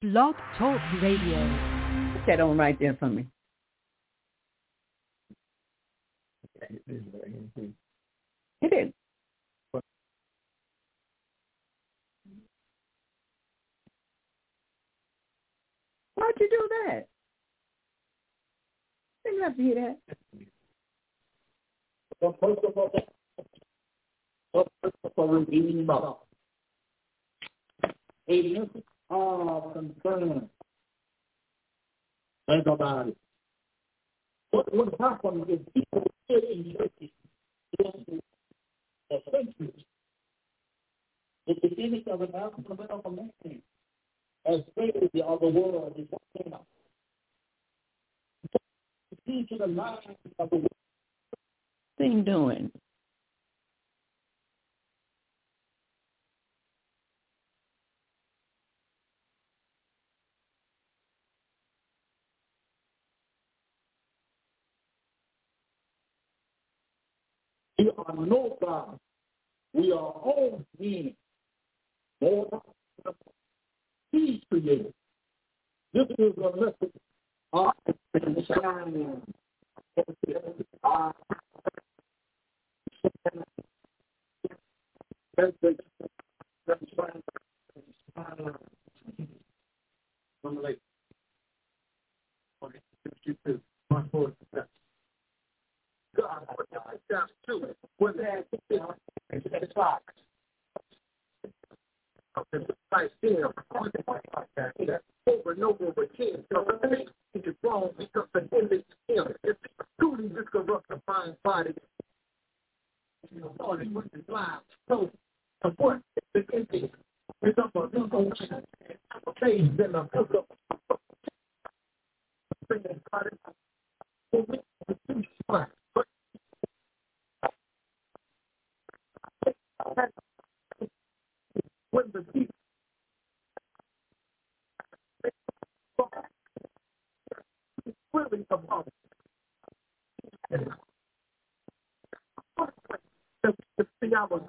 Blog Talk Radio. Put that on right there for me. It is. Why'd you do that? Didn't have to hear that. Redeemer. A message of concern. Think about it. What happened is people sit in churches for centuries. The beginning of an alphabetical nation as Savior of the world is what came out. The key to the mind of the world. Thing doing. We are no God. We are all beings. More He's created. This is a message of shining. God, that's true. When that is clock. Right there, over and over again. So the thing is wrong because the image is ill. It's truly this corrupt the fine body. You know, all this was blind. So, of course, the image is up a phase in a hookup. When the people really about it. The thing I was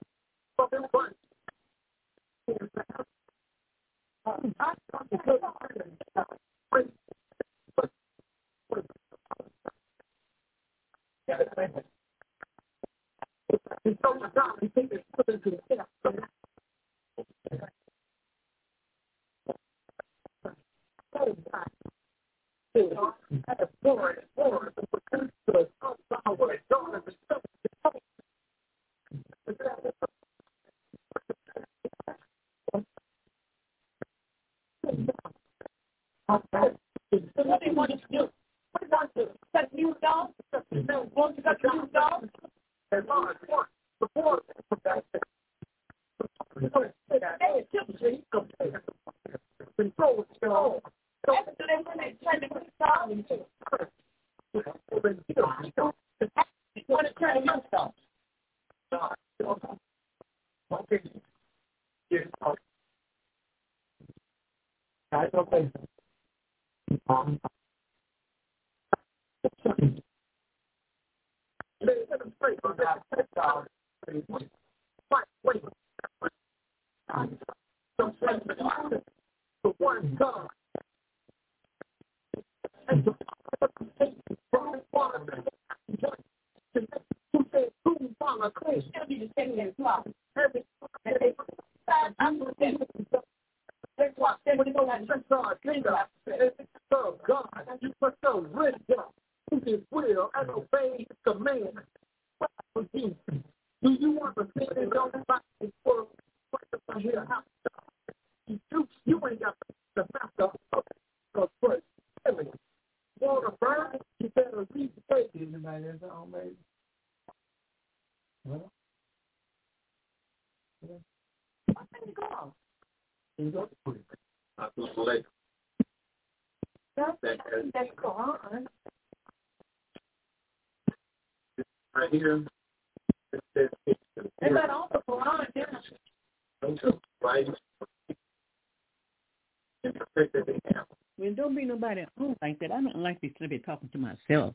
right here. And that also Quran, right? Well, don't be nobody at home like that. I don't like to be talking to myself.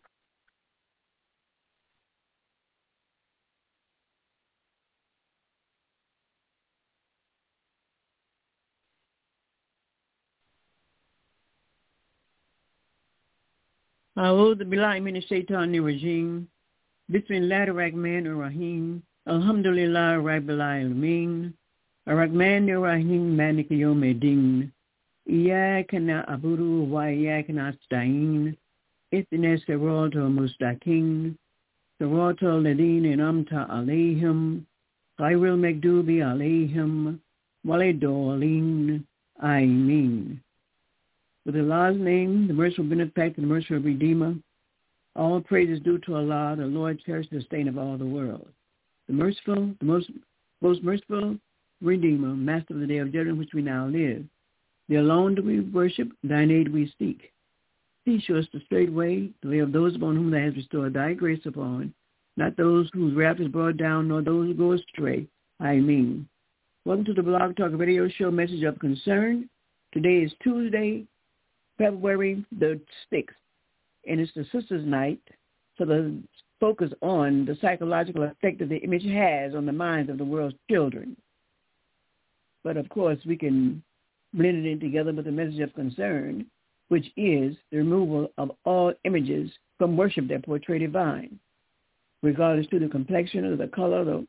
أعوذ بالله من الشيطان الرجيم بسم الله الرحمن الرحيم الحمد لله رب العالمين الرحمن الرحيم مالك يوم الدين إياك نعبد وإياك نستعين اهدنا الصراط المستقيم صراط الذين أنعمت عليهم غير المغضوب عليهم ولا الضالين. Amen. With Allah's name, the merciful benefactor, the merciful Redeemer, all praise is due to Allah, the Lord, cherished sustainer of all the world. The merciful, the most merciful Redeemer, Master of the day of judgment, which we now live. The alone do we worship, thine aid we seek. Teach us the straight way, the way of those upon whom thou hast restored thy grace upon, not those whose wrath is brought down, nor those who go astray. Amen. Welcome to the Blog Talk Radio Show, Message of Concern. Today is Tuesday, February the 6th, and it's the Sisters' Night, so the focus on the psychological effect that the image has on the minds of the world's children. But, of course, we can blend it in together with the message of concern, which is the removal of all images from worship that portray divine, regardless to the complexion or the color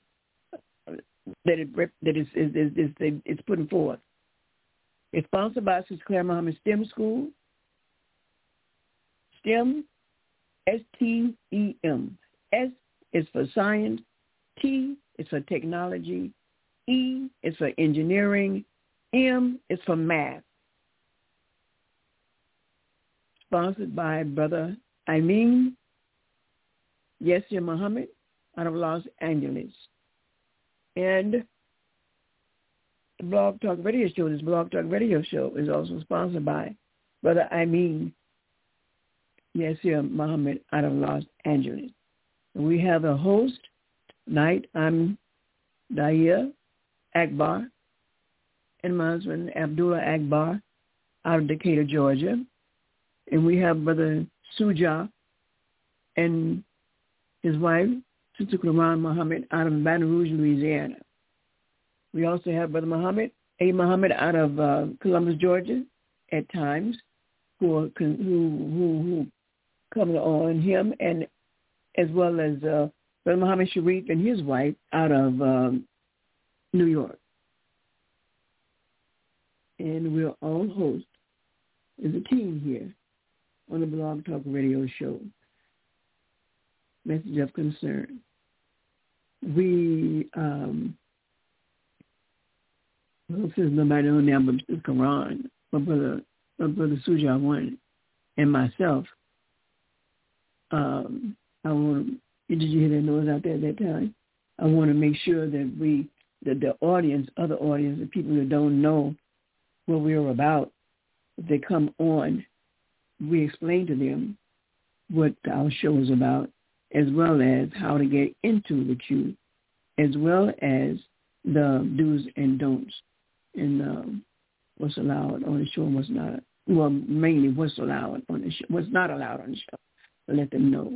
it's putting forth. It's sponsored by Sister Claire Muhammad STEM School. STEM, S-T-E-M. S is for science. T is for technology. E is for engineering. M is for math. Sponsored by Brother Amin Yasir Muhammad out of Los Angeles. And the Blog Talk Radio Show, this Blog Talk Radio Show is also sponsored by Brother Amin Yasir Muhammad out of Los Angeles. And we have a host tonight. I'm Daya Akbar and my husband Abdullah Akbar out of Decatur, Georgia. And we have Brother Suja and his wife, Sister Quran Muhammad out of Baton Rouge, Louisiana. We also have Brother Muhammad, A. Muhammad out of Columbus, Georgia, at times, who comes on him, and as well as Brother Muhammad Sharif and his wife out of New York. And we're all hosts as a team here on the Blog Talk Radio Show, Message of Concern. We, since nobody on there but the Quran, my brother Suja one, and myself, I want to, did you hear that noise out there at that time? I want to make sure that the audience, other audience, the people that don't know what we're about, if they come on, we explain to them what our show is about, as well as how to get into the queue, as well as the do's and don'ts, and what's allowed on the show and what's not. Well, mainly what's allowed on the show, what's not allowed on the show. To let them know,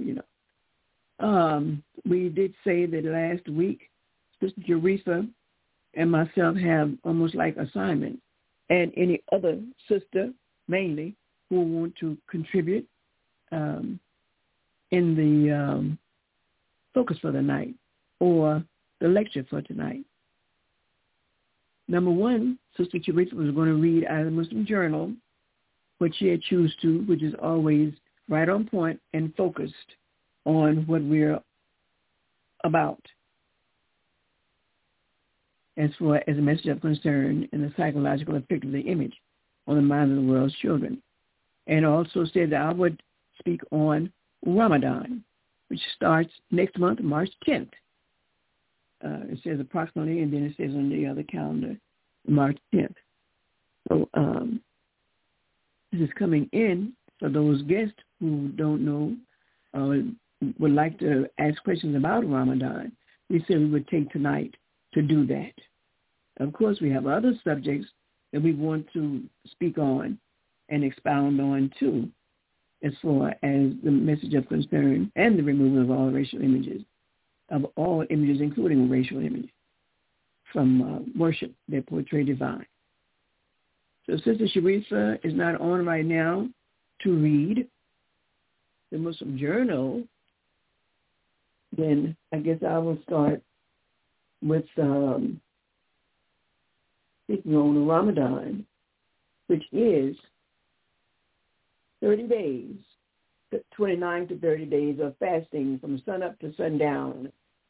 We did say that last week, Sister Jerisa and myself have almost like assignment, and any other sister, mainly, who want to contribute in the focus for the night or the lecture for tonight. Number one, Sister Jerisa was going to read out of the Muslim Journal, what she had choose to, which is always right on point and focused on what we're about as far as a message of concern and the psychological effect of the image on the minds of the world's children. And also said that I would speak on Ramadan, which starts next month, March 10th. It says approximately, and then it says on the other calendar, March 10th. So this is coming in for those guests who don't know would like to ask questions about Ramadan. We said we would take tonight to do that. Of course, we have other subjects that we want to speak on and expound on too, as far as the message of concern and the removal of all racial images, including racial images, from worship that portray divine. So Sister Sharisa is not on right now to read, the Muslim Journal, then I guess I will start with speaking on Ramadan, which is 30 days, 29 to 30 days of fasting from sunup to sundown.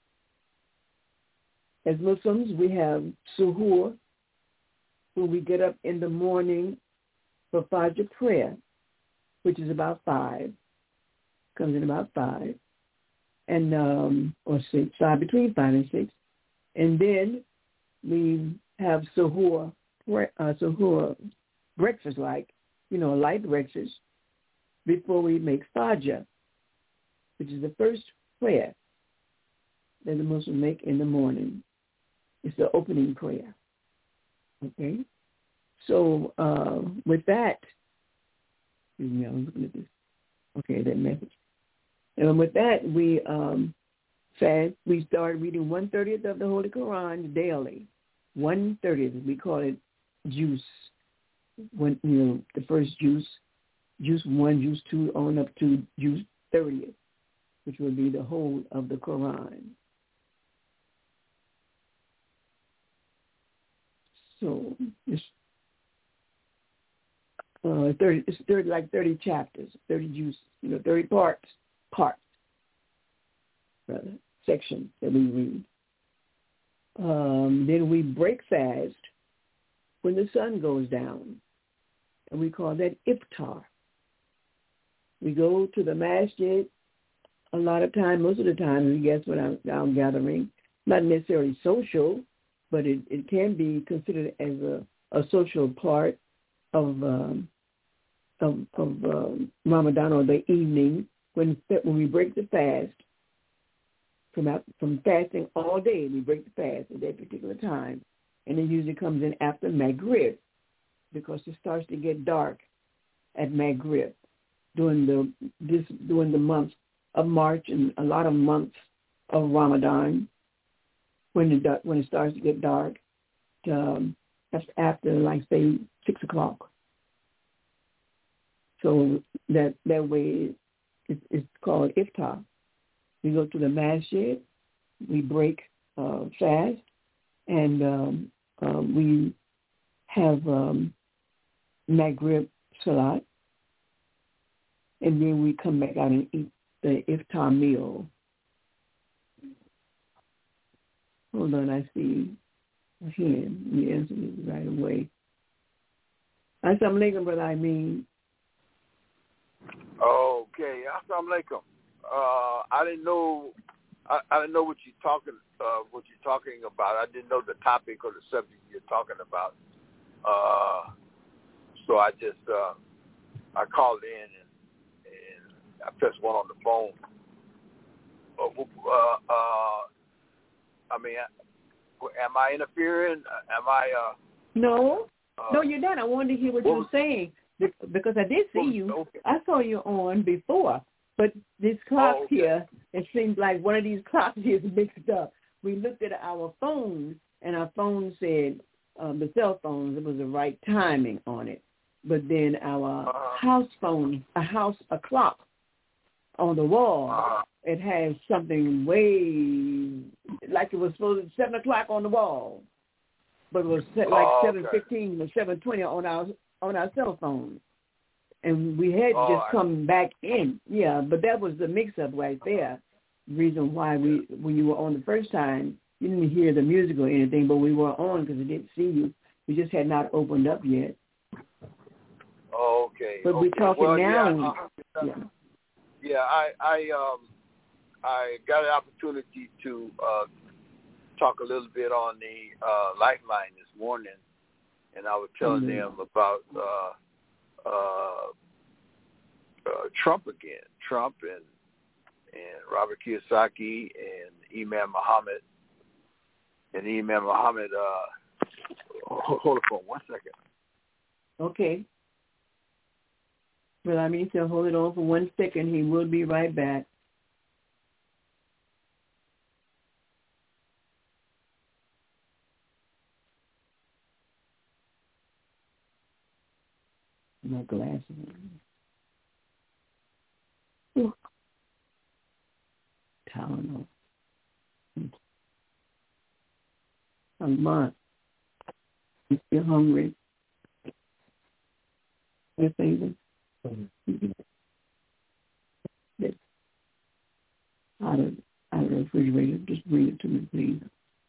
As Muslims, we have suhoor, where we get up in the morning for Fajr prayer, which is about 5, comes in about 5, and or 6, 5, between 5 and 6. And then we have suhoor, breakfast, like, a light breakfast, before we make Fajr, which is the first prayer that the Muslims make in the morning. It's the opening prayer. Okay? So with that, excuse me, I'm looking at this. Okay, that message. And with that, we started reading 1/30 of the Holy Quran daily. 1/30, we call it juice. When the first juice 1, juice 2, on up to juice 30th, which will be the whole of the Quran. So it's 30 chapters, 30 juices, 30 parts, sections that we read. Then we break fast when the sun goes down, and we call that iftar. We go to the masjid a lot of time, most of the time, I guess, when I'm gathering, not necessarily social, but it can be considered as a social part of Ramadan, or the evening when we break the fast. From fasting all day, we break the fast at that particular time, and it usually comes in after Maghrib, because it starts to get dark at Maghrib during the month of March and a lot of months of Ramadan. When it starts to get dark, that's after, like, say, 6 o'clock. So that way it's called iftar. We go to the masjid, we break fast, and we have Maghrib Salat, and then we come back out and eat the iftar meal. Hold on, I see a hand. You answered it right away. Assalamu alaikum, brother. Okay, assalamu alaikum. I didn't know what you're talking about. I didn't know the topic or the subject you're talking about. So I just I called in and I pressed one on the phone. Am I interfering? No, you're not. I wanted to hear what you were saying, because I did see you. Okay. I saw you on before, but this clock here, it seems like one of these clocks here is mixed up. We looked at our phone, and our phone said, the cell phones, it was the right timing on it. But then our house phone, a clock on the wall, it has something way, like it was supposed to be 7 o'clock on the wall, but it was set like 7:15 or 7:20 on our cell phone. And we had just come back in. Yeah, but that was the mix-up right there. Reason why when you were on the first time, you didn't hear the music or anything, but we were on because we didn't see you. We just had not opened up yet. Okay. But we're talking now. I got an opportunity to talk a little bit on the Lifeline this morning, and I was telling them about Trump again. Trump and Robert Kiyosaki and Imam Muhammad. And Imam Muhammad, hold on 1 second. Okay. Well, I mean, so hold it on for 1 second. He will be right back. My glasses. Ooh. month. You still hungry? Yes, baby. Yes. Out of the refrigerator. Just bring it to me, please.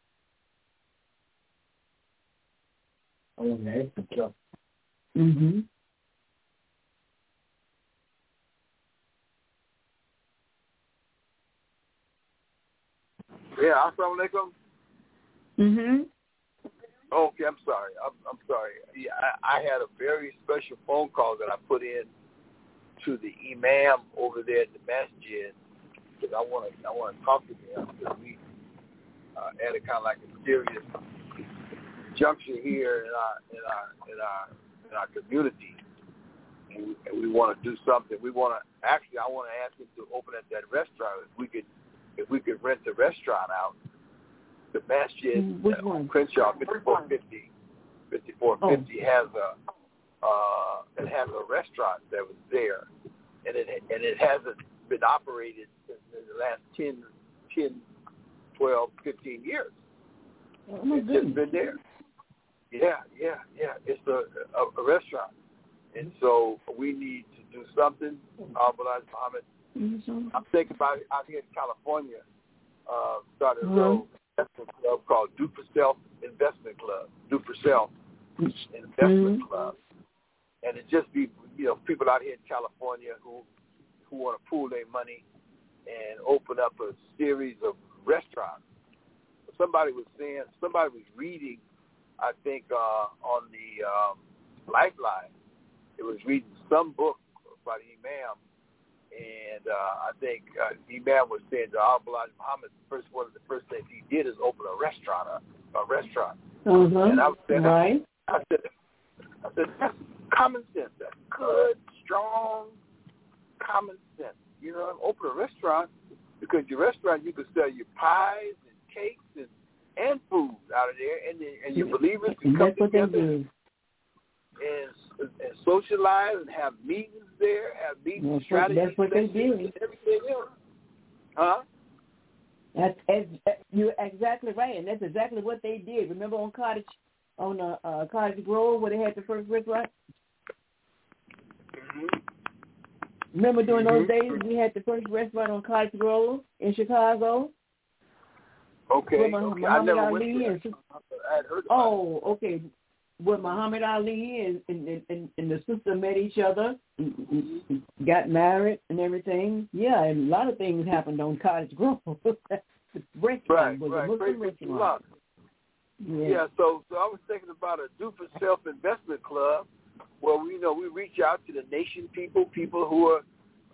I want to ask the job. Mm-hmm. Yeah, assalamu alaikum. Mm-hmm. Okay, I'm sorry. I'm sorry. Yeah, I had a very special phone call that I put in to the imam over there at the masjid because I want to talk to him because we at a kind of like a serious juncture here in our community, and we want to do something. I want to ask him to open up that restaurant. If we could rent the restaurant out. The masjid on Crenshaw 5450 has a restaurant that was there, and it hasn't been operated in the last 10, 12, 15 years. Oh my it's goodness. just been there. Yeah. It's a restaurant, and so we need to do something. Bilal Muhammad. Mm-hmm. I'm thinking about it out here in California. Started a little investment club called Do for Self Investment Club. Do for Self Investment Club, and it just be people out here in California who want to pool their money and open up a series of restaurants. Somebody was reading, I think on the Lifeline. It was reading some book by the Imam. And I think Imam was saying to Bilal Muhammad, one of the first things he did is open a restaurant. And I was saying, right. I said, that's common sense. That's good, strong, common sense. Open a restaurant because your restaurant you can sell your pies and cakes and food out of there, and your believers can come together and socialize and have meetings there, have meetings, strategies. That's what they did. And everything else. Huh? You're exactly right, and that's exactly what they did. Remember on Cottage Grove where they had the first restaurant? Mm-hmm. Remember during those days we had the first restaurant on Cottage Grove in Chicago? Okay. I never went Ali there. I had heard about it. Okay. Where Muhammad Ali and the sister met each other, got married and everything. Yeah, and a lot of things happened on Cottage Grove. Restaurant was a Muslim restaurant. Yeah, so I was thinking about a Do for Self Investment Club where we reach out to the nation people who are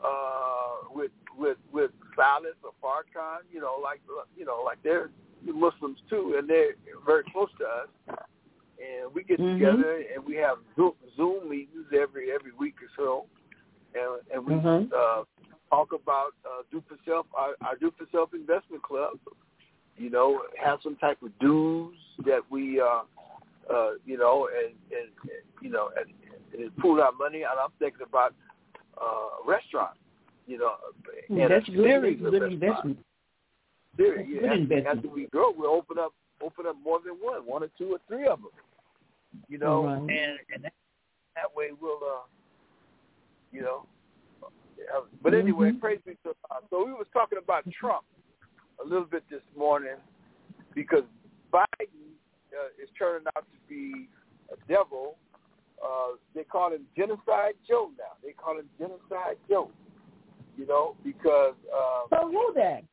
with Silas or Farrakhan, like they're Muslims too, and they're very close to us. And we get together and we have Zoom meetings every week or so, and we talk about Do for Self, our Do for Self Investment Club. Have some type of dues that we, and pool our money. And I'm thinking about a restaurant. And that's very good investment. Good investment. After we grow, we'll open up more than one or two or three of them. And that way we'll, But anyway, praise be to God. So we was talking about Trump a little bit this morning because Biden is turning out to be a devil. They call him Genocide Joe now. They call him Genocide Joe. Because... So who that?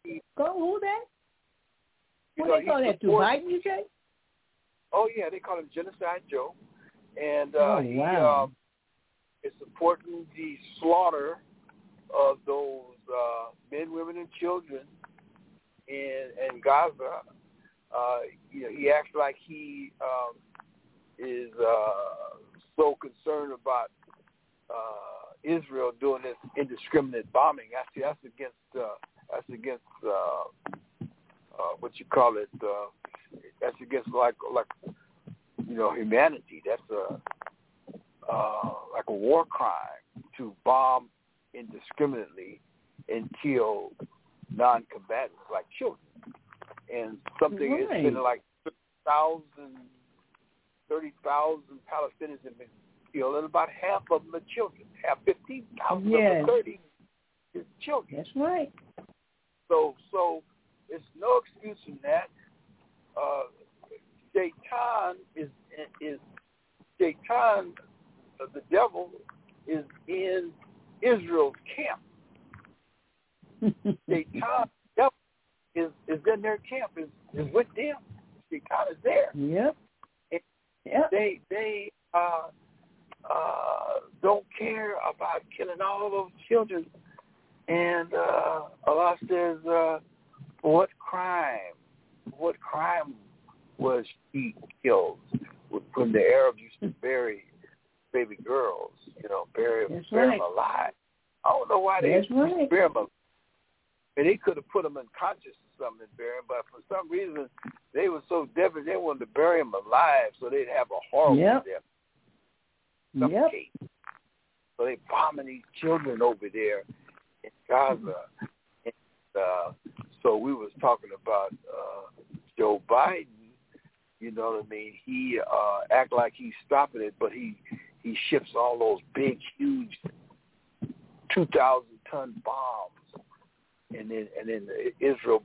What they call that to Biden, you say? Oh, yeah, they call him Genocide Joe. And he is supporting the slaughter of those men, women, and children in Gaza. He acts like he is so concerned about Israel doing this indiscriminate bombing. Actually, that's against what you call it. That's against like humanity. That's like a war crime to bomb indiscriminately and kill non-combatants like children. And something it's been like 30,000 Palestinians have been killed, and about half of them are children. 15,000 of Yes. the 30 is children. That's right. So it's no excuse in that. Shaitan Shaitan, the devil, is in Israel's camp. Shaitan, the devil, is in their camp, is with them. Shaitan is there. Yep. And yep. They don't care about killing all those children. And Allah says, what crime was he killed? When the Arabs used to bury baby girls, bury them alive. I don't know why they used to bury them alive. And they could have put them unconscious or something and bury them, but for some reason they were so desperate they wanted to bury them alive so they'd have a horrible death. Suffocate. So they bombing these children over there in Gaza. And, so we was talking about Joe Biden. You know what I mean? He act like he's stopping it, but he ships all those big, huge 2,000-ton bombs, and then Israel,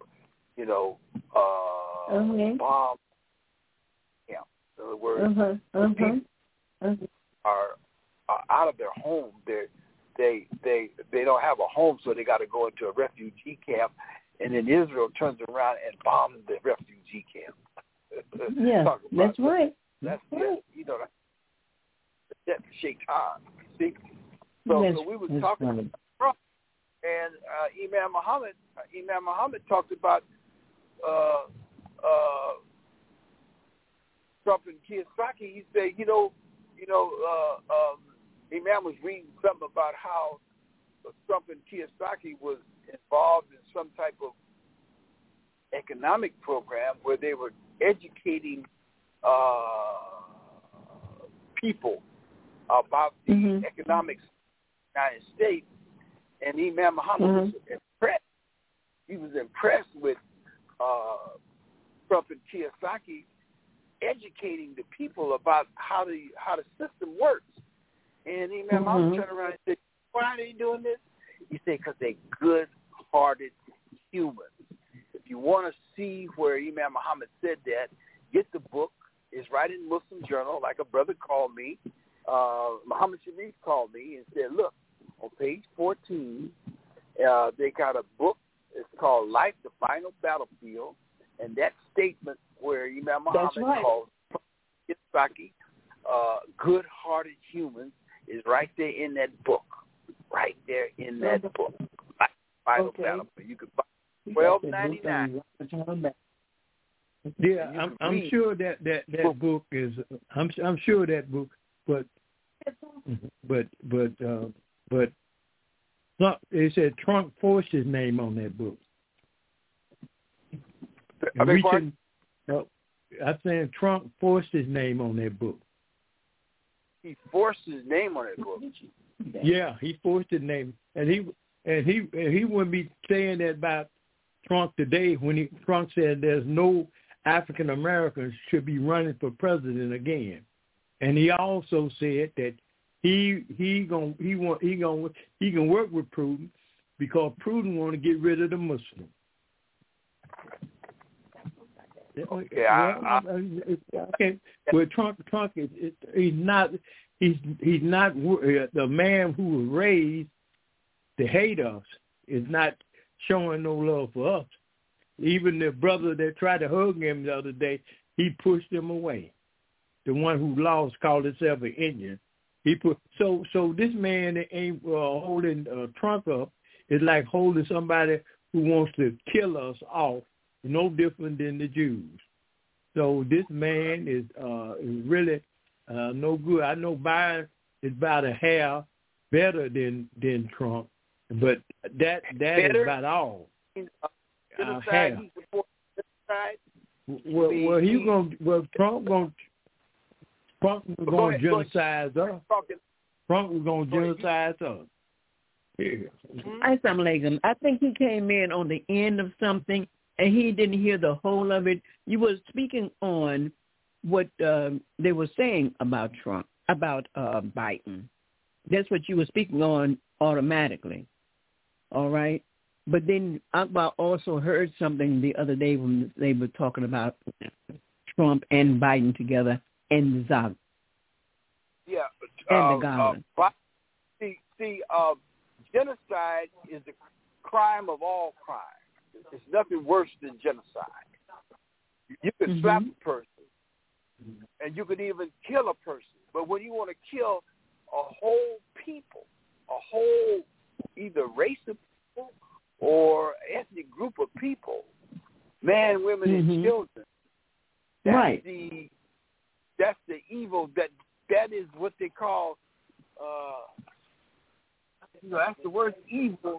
bomb camp. In other words, people are out of their home. They don't have a home, so they got to go into a refugee camp, and then Israel turns around and bombs the refugee camp. Yeah, that's right. That's right. That's Shaitan. See, so we were talking about Trump, and Imam Muhammad talked about Trump and Kiyosaki. He said, Imam was reading something about how Trump and Kiyosaki was involved in some type of economic program where they were educating people about the economics of the United States, and Imam Muhammad was impressed. He was impressed with Trump and Kiyosaki educating the people about how the system works. And Imam Muhammad turned around and said, "Why are they doing this?" He said, "Because they're good-hearted humans." If you want to see where Imam Muhammad said that, get the book. It's right in Muslim Journal. Like a brother called me, Muhammad Sharif called me and said, "Look, on page 14, they got a book. It's called Life, the Final Battlefield." And that statement where Imam Muhammad calls Kiyosaki good-hearted humans is right there in that book. Right there in that book. Life, Final Battlefield. You could buy $12.99. Yeah, I'm sure that book is. I'm sure that book, but it said Trump forced his name on that book. I'm saying Trump forced his name on that book. He forced his name on that book. Yeah, he forced his name, and he wouldn't be saying that about Trump today when Trump said there's no African Americans should be running for president again, and he also said that he can work with Putin because Putin want to get rid of the Muslims. Yeah. Okay. Well, Trump he's not the man who was raised to hate us is not showing no love for us. Even the brother that tried to hug him the other day, he pushed him away. The one who lost called himself an Indian. So this man that ain't holding Trump up is like holding somebody who wants to kill us off. No different than the Jews. So this man is really no good. I know Biden is about a hair better than Trump, but that is about all. Hair. Trump was going to genocide us. Trump was going to genocide us. I think he came in on the end of something. and he didn't hear the whole of it. You were speaking on what they were saying about Trump, about Biden. That's what you were speaking on automatically. All right? But then Akbar also heard something the other day when they were talking about Trump and Biden together and the Zaga. Yeah. And the Gaza. Genocide is the crime of all crimes. It's nothing worse than genocide. You can slap a person, and you can even kill a person. But when you want to kill a whole people, a whole either race of people or ethnic group of people, men, women, and children, that's the evil. That is what they call, that's the word evil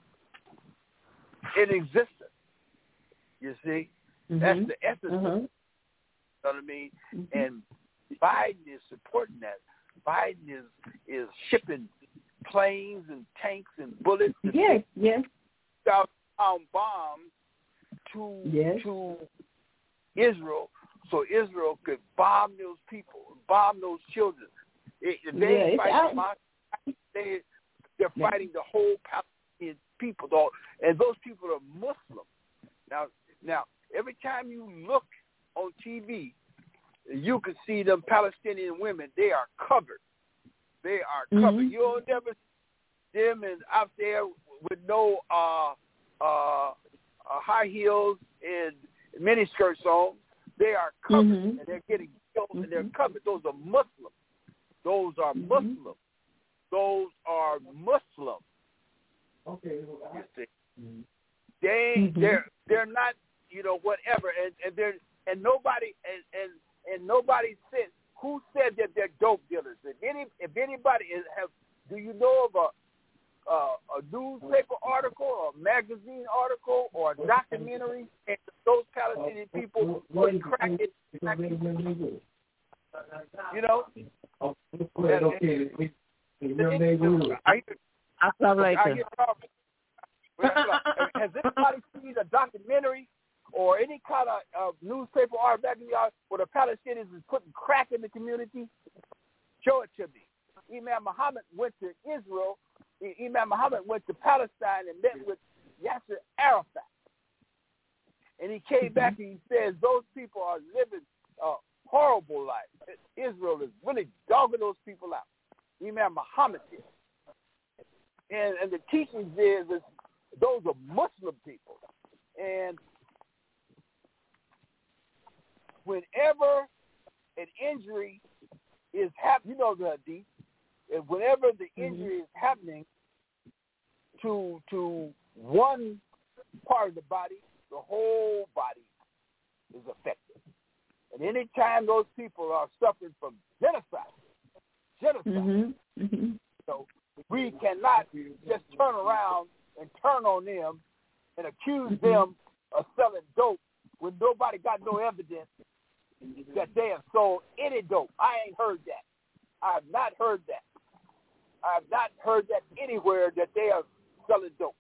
in existence. You see, that's the essence. You know what I mean? And Biden is supporting that. Biden is shipping planes and tanks and bullets and 1,000-pound bombs to Israel, so Israel could bomb those people, bomb those children. They're fighting the whole Palestinian people, though, and those people are Muslim. Now, every time you look on TV, you can see them Palestinian women. They are covered. They are covered. You'll never see them out there with no high heels and miniskirts on. They are covered, and they're getting killed, and they're covered. Those are Muslims. Those are Muslims. Those are Muslims. Okay. You see, they're not, whatever, and nobody and nobody said who said that they're dope dealers. If anybody do you know of a newspaper article or a magazine article or a documentary and those Palestinian people were cracking? Has anybody seen a documentary or any kind of newspaper or magazine where the Palestinians is putting crack in the community? Show it to me. Imam Muhammad went to Israel. Imam Muhammad went to Palestine and met with Yasser Arafat. And he came back and he says those people are living a horrible life. Israel is really dogging those people out. Imam Muhammad did. And the teachings is those are Muslim people. And whenever an injury is happening, the hadith, and whenever the injury is happening to one part of the body, the whole body is affected. And any time those people are suffering from genocide, so we cannot just turn around and turn on them and accuse them of selling dope when nobody got no evidence that they have sold any dope. I ain't heard that. I have not heard that. I have not heard that anywhere that they are selling dope.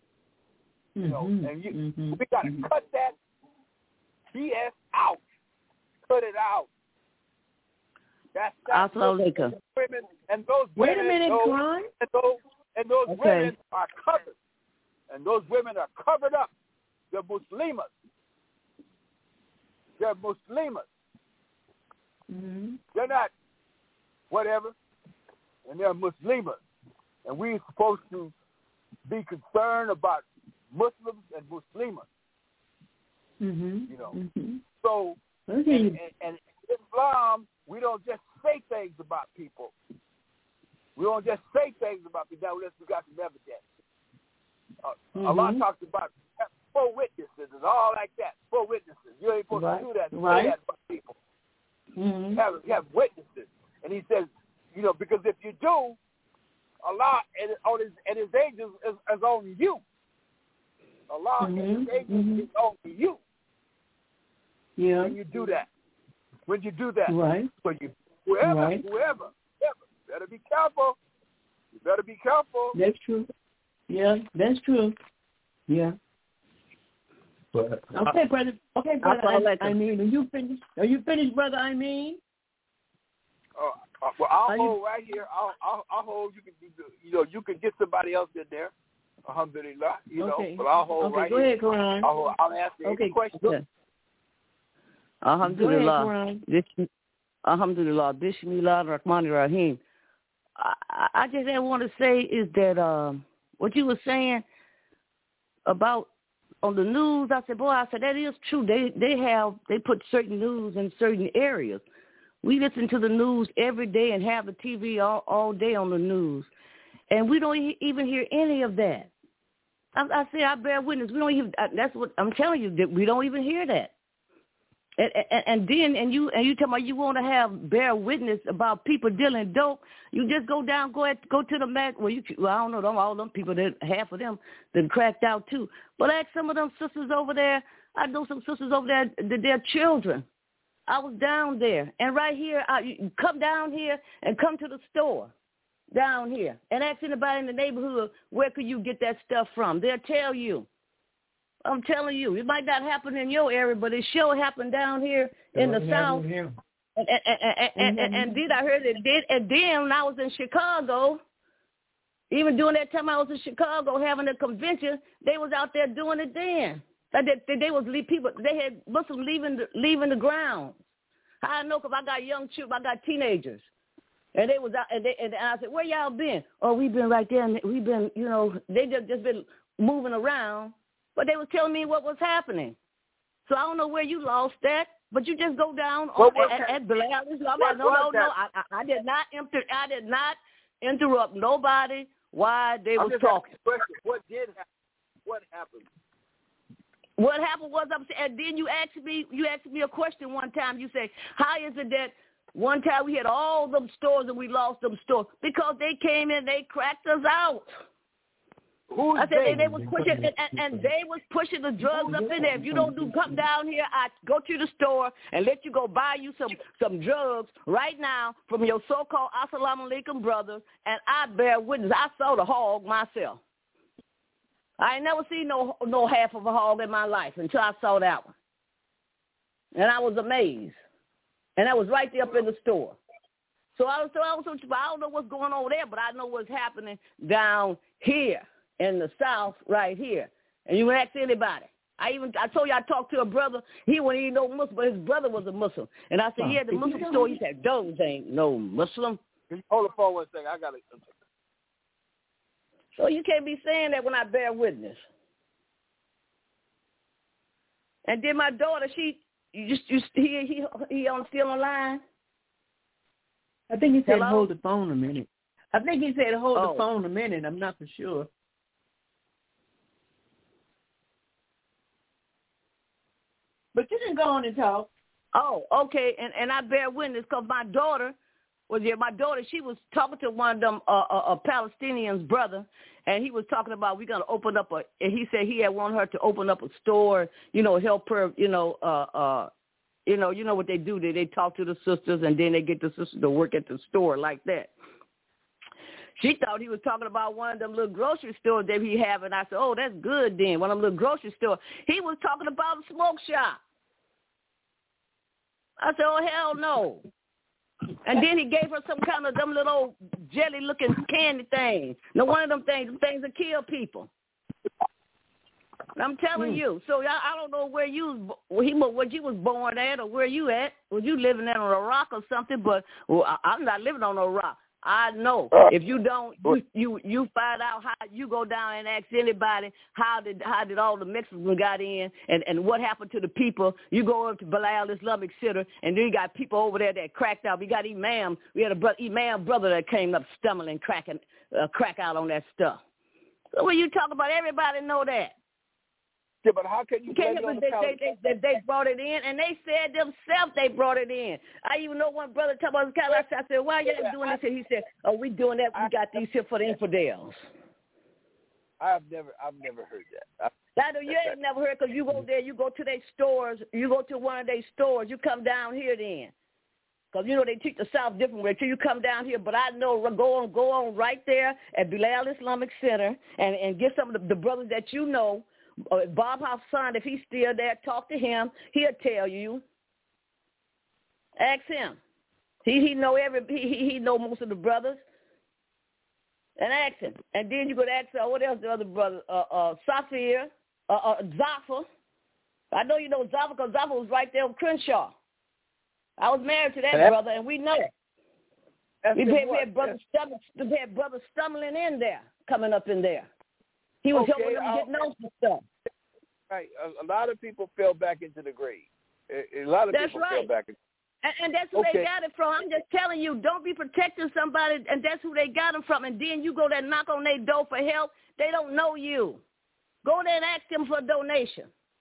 And we got to cut that BS out. Cut it out. That's women, and those women. Wait a minute, Quan. And those women are covered. And those women are covered up. They're Muslimas. They're Muslimas. They're not whatever. And they're Muslimas. And we're supposed to be concerned about Muslims and Muslimas. So, and Islam, we don't just say things about people. We don't just say things about people unless we got some evidence. Allah talks about 4 witnesses and all like that. 4 witnesses. You ain't supposed to do that. Say that about people. Have witnesses. And he says, because if you do, Allah and his angels is on you. Allah and his angels is on you. Yeah. When you do that. Right. So whoever, better be careful. You better be careful. That's true. Yeah, that's true. Yeah. But, okay, brother. Okay, brother. I mean, are you finished, brother? I mean. Well, I'll hold right here. I'll hold. You can get somebody else in there. Alhamdulillah. But I'll hold right go here. Ahead, Quran. I'll ask any questions. Yeah. Alhamdulillah. Alhamdulillah. Bismillah ar-Rahman ar-Rahim. I just want to say is that what you were saying about on the news, I said that is true. They put certain news in certain areas. We listen to the news every day and have the TV all day on the news, and we don't even hear any of that. I say I bear witness. We don't even. That's what I'm telling you. That we don't even hear that. And you talking about you want to bear witness about people dealing dope. You just go to the Mac. Well, I don't know all them people. That half of them that cracked out too. But ask some of them sisters over there. I know some sisters over there. Their children. I was down there, and right here, you come down here and come to the store down here and ask anybody in the neighborhood where could you get that stuff from. They'll tell you. I'm telling you, it might not happen in your area, but it sure happened down here in the South. And then I heard it did. And then when I was in Chicago, even during that time I was in Chicago having a convention, they was out there doing it then. They was people. They had Muslims leaving the grounds. I know because I got young children, I got teenagers, and they was out. And I said, "Where y'all been?" "Oh, we've been right there. And we've been, they just been moving around." But they was telling me what was happening. So I don't know where you lost that, but you just go down at Bilal Islam. No. I did not interrupt nobody while they was talking. What did happen? What happened? What happened was, and then you asked me a question one time. You say, how is it that one time we had all them stores and we lost them stores? Because they came in, they cracked us out. I said they was pushing, and they was pushing the drugs up in there. If you don't come down here, I go to the store and let you go buy you some drugs right now from your so-called Assalamu Alaikum brother, and I bear witness. I saw the hog myself. I ain't never seen no half of a hog in my life until I saw that one. And I was amazed. And that was right there up in the store. So I don't know what's going on there, but I know what's happening down here in the South right here. And you can ask anybody. I told you I talked to a brother. He wasn't even no Muslim, but his brother was a Muslim. And I said, the Muslim store. He said, those ain't no Muslim. Hold the phone 1 second. I got it. So you can't be saying that when I bear witness. And then my daughter, he still online? I think he said hold the phone a minute. The phone a minute. I'm not for sure. But you can go on and talk. Oh, okay. And I bear witness because my daughter, she was talking to one of them Palestinians' brother, and he was talking about we're going to open up and he said he had wanted her to open up a store, help her, you know what they do. They talk to the sisters, and then they get the sisters to work at the store like that. She thought he was talking about one of them little grocery stores that he have, and I said, oh, that's good then, one of them little grocery stores. He was talking about a smoke shop. I said, oh, hell no. And then he gave her some kind of them little jelly-looking candy things. Now, one of them things that kill people. I'm telling you. So I don't know where you was born at or where you at. Was you living on a rock or something? But I'm not living on no rock. I know. If you don't, you find out how you go down and ask anybody how did all the Mexicans got in and what happened to the people. You go up to Bilal Islamic Center, and then you got people over there that cracked out. We got Imam. We had Imam brother that came up stumbling, crack out on that stuff. So when you talk about, everybody know that. Yeah, but how can you can't help it they brought it in, and they said themselves they brought it in. I even know one brother talking about I said, why are you doing this? And he said, oh, we doing that. We got these here for the infidels. I've never heard that. You ain't never heard, because you go there, you go to their stores, you go to one of their stores, you come down here then. Because, they teach the South different way. Till you come down here. But I know, go on right there at Bilal Islamic Center and get some of the brothers that you know Bob Hoff's son, if he's still there, talk to him. He'll tell you. Ask him. He know he know most of the brothers. And ask him. And then you could ask what else the other brother, Safir, Zafar. I know you know Zafar because Zafar was right there with Crenshaw. I was married to that brother, and we know it. We had brothers stumbling in there, coming up in there. He was helping them get known for stuff. Right. A lot of people fell back into the grave. A lot of people fell back into and that's who they got it from. I'm just telling you, don't be protecting somebody, and that's who they got them from. And then you go there and knock on their door for help. They don't know you. Go there and ask them for a donation.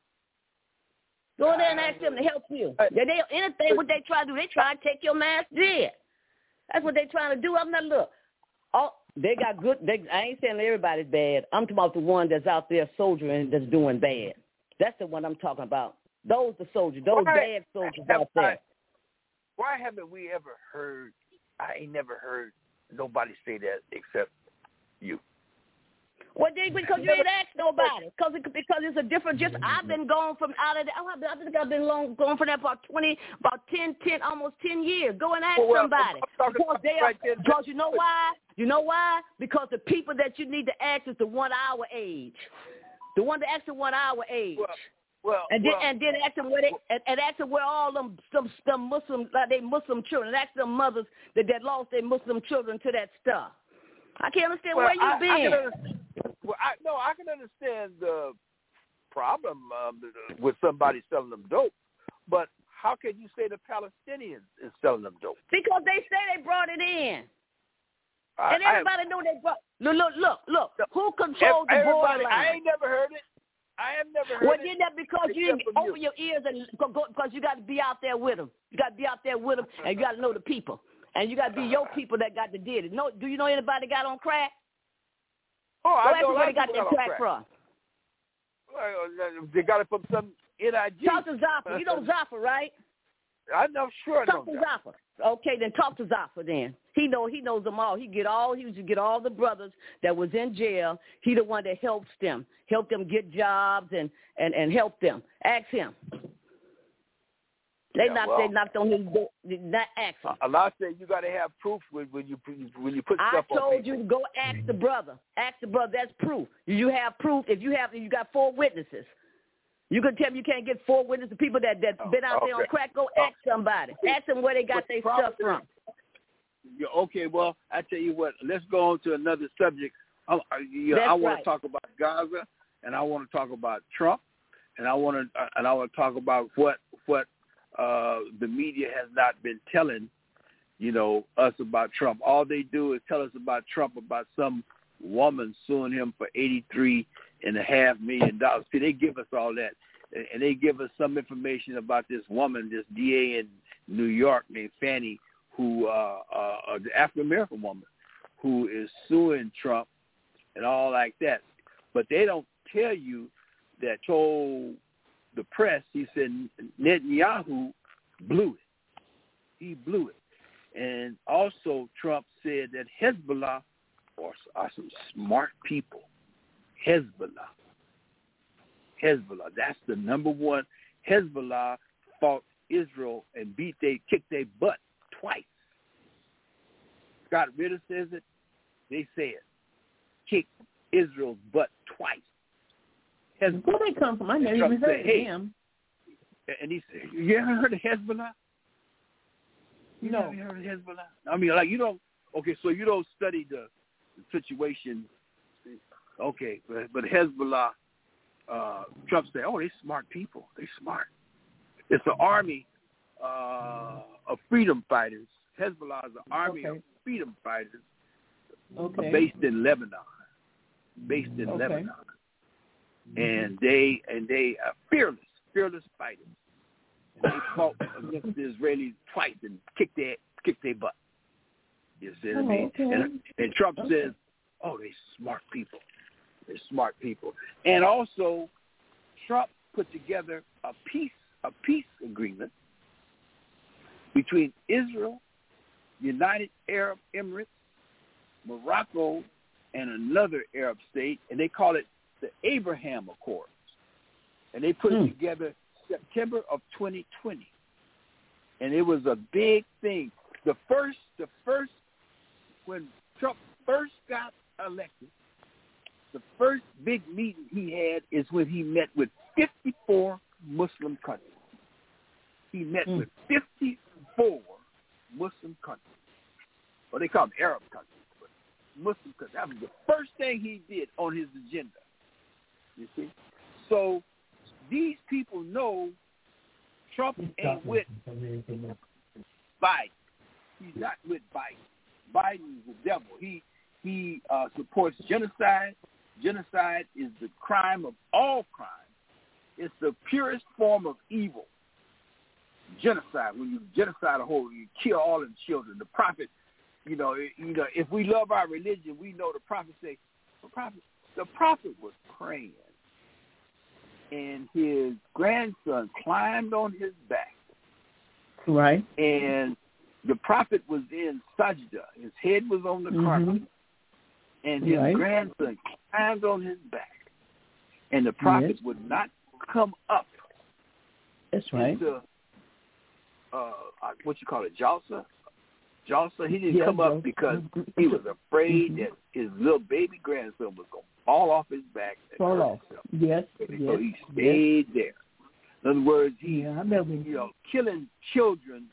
Go there and ask them to help you. Anything what they try to do, they try to take your man's dead. That's what they trying to do. I'm not, look. They got good. I ain't saying everybody's bad. I'm talking about the one that's out there soldiering that's doing bad. That's the one I'm talking about. Those the soldiers. Those bad soldiers out there. Why haven't we ever heard? I ain't never heard nobody say that except you. Well, because you ain't asked nobody. Because it's a different. I've been gone from out of there. I think I've been gone from there about 10, almost 10 years. Go and ask somebody. Because you know why? You know why? Because the people that you need to ask is the one our age. The one that asks the one our age. And then ask them where ask them where all them Muslim, like they Muslim children. And ask them mothers that lost their Muslim children to that stuff. I can't understand where you been. I can understand the problem with somebody selling them dope, but how can you say the Palestinians is selling them dope? Because they say they brought it in, and everybody know they brought. Look. Who controls the borderline? I ain't never heard it. I have never heard it. Well, you that because you didn't open your ears and because you got to be out there with them. You got to be out there with them, and you got to know the people, and you got to be your people that got to did it. No, do you know anybody got on crack? Oh, I know where they got their crack from. They got it from some NIG. Talk to Zafar. You know Zafar, right? I know, sure. Talk to Zafar. Okay, then talk to Zafar. Then he knows them all. He used to get all the brothers that was in jail. He the one that helped them get jobs and help them. Ask him. They knocked on his door. Not ask him. Allah said you got to have proof when you put stuff on. I told you to go ask the brother. Ask the brother. That's proof. You have proof. If you got 4 witnesses, you can tell me you can't get 4 witnesses. People that been out there on crack. Go ask somebody. Ask them where they got their stuff from. Okay. Well, I tell you what. Let's go on to another subject. I want to talk about Gaza, and I want to talk about Trump, and I want to talk about what the media has not been telling, us about Trump. All they do is tell us about Trump, about some woman suing him for $83.5 million. See, they give us all that, and they give us some information about this woman, this DA in New York named Fannie, who, the African-American woman, who is suing Trump and all like that. But they don't tell you that told the press, he said Netanyahu blew it. He blew it. And also Trump said that Hezbollah are some smart people. Hezbollah, that's the number one. Hezbollah fought Israel and kicked their butt twice. Scott Ritter says it. They say it. Kicked Israel's butt twice. Where they come from? I never even heard of him. And he said, "You ever heard of Hezbollah? You never heard of Hezbollah? I mean, like you don't. Okay, so you don't study the situation. Okay, but Hezbollah, Trump said, "Oh, they smart people. They smart. It's an army of freedom fighters. Hezbollah is an army of freedom fighters based in Lebanon. Lebanon." And they are fearless fighters. And they fought against the Israelis twice and kicked their butt. You see what I mean? And Trump says, "Oh, they smart people. They're smart people." And also, Trump put together a peace agreement between Israel, United Arab Emirates, Morocco, and another Arab state, and they call it the Abraham Accords. and they put it together September of 2020, and it was a big thing. The first when Trump first got elected, the first big meeting he had is when he met with 54 Muslim countries. He met with 54 Muslim countries. Well, they call them Arab countries, but Muslim countries. That was the first thing he did on his agenda. You see? So these people know Trump ain't with Biden. He's not with Biden. Biden is the devil. He supports genocide. Genocide is the crime of all crime. It's the purest form of evil. Genocide, when you genocide a whole, you kill all the children. The prophet, if we love our religion, we know the prophet say, the prophet was praying, and his grandson climbed on his back. Right. And the prophet was in sajda. His head was on the carpet. And his grandson climbed on his back. And the prophet would not come up. That's right. Into, what you call it, Jalsa? Jalsa, he didn't come up because he was afraid that his little baby grandson was going to fall off his back. Fall off. Yes. So he stayed there. In other words, killing children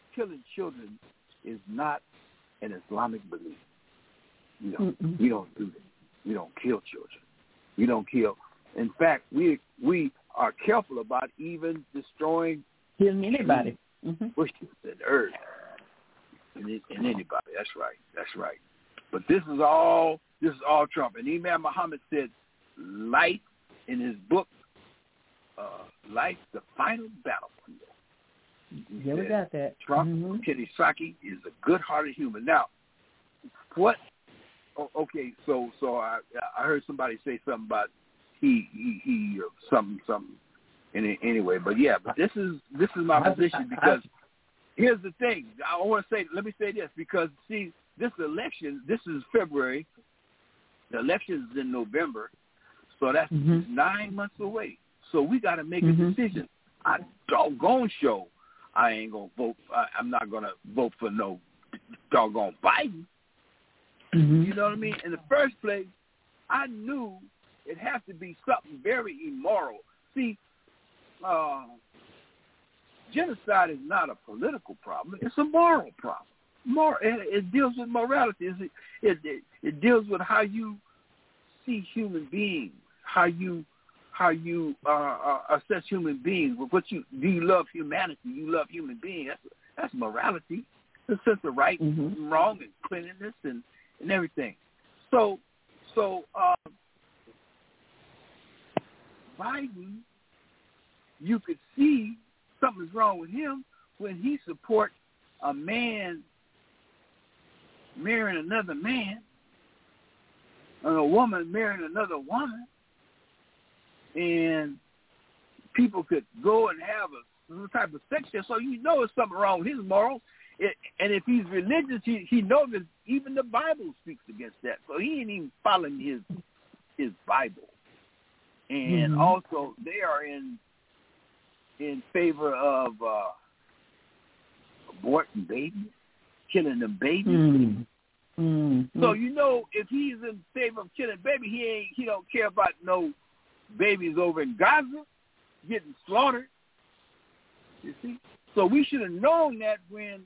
is not an Islamic belief. We don't do that. We don't kill children. We don't kill. In fact, we are careful about even destroying anybody. Bushes and earth and anybody. That's right. But this is all Trump. And Imam Muhammad said, life in his book, Life, the Final Battlefield. Yeah, we got that. Trump Kinisaki is a good-hearted human. Now, what? Okay, so I heard somebody say something about he something. Anyway, but this is my position, because here's the thing. Let me say this, because see, this election, this is February. The election is in November, so that's 9 months away. So we got to make a decision. I doggone sure I ain't gonna vote. I'm not gonna vote for no doggone Biden. You know what I mean? In the first place, I knew it has to be something very immoral. See, genocide is not a political problem. It's a moral problem. It deals with morality. It deals with how you see human beings, how you assess human beings. Do you love humanity? You love human beings. That's morality. It's a sense of right and wrong and cleanliness and everything. So Biden, you could see something's wrong with him when he supports a man marrying another man and a woman marrying another woman, and people could go and have some type of sex there. So you know there's something wrong with his morals. And if he's religious, he knows that even the Bible speaks against that. So he ain't even following his Bible. And also, they are in favor of aborting babies, killing them babies. So you know, if he's in favor of killing babies, he don't care about no babies over in Gaza getting slaughtered. You see, so we should have known that when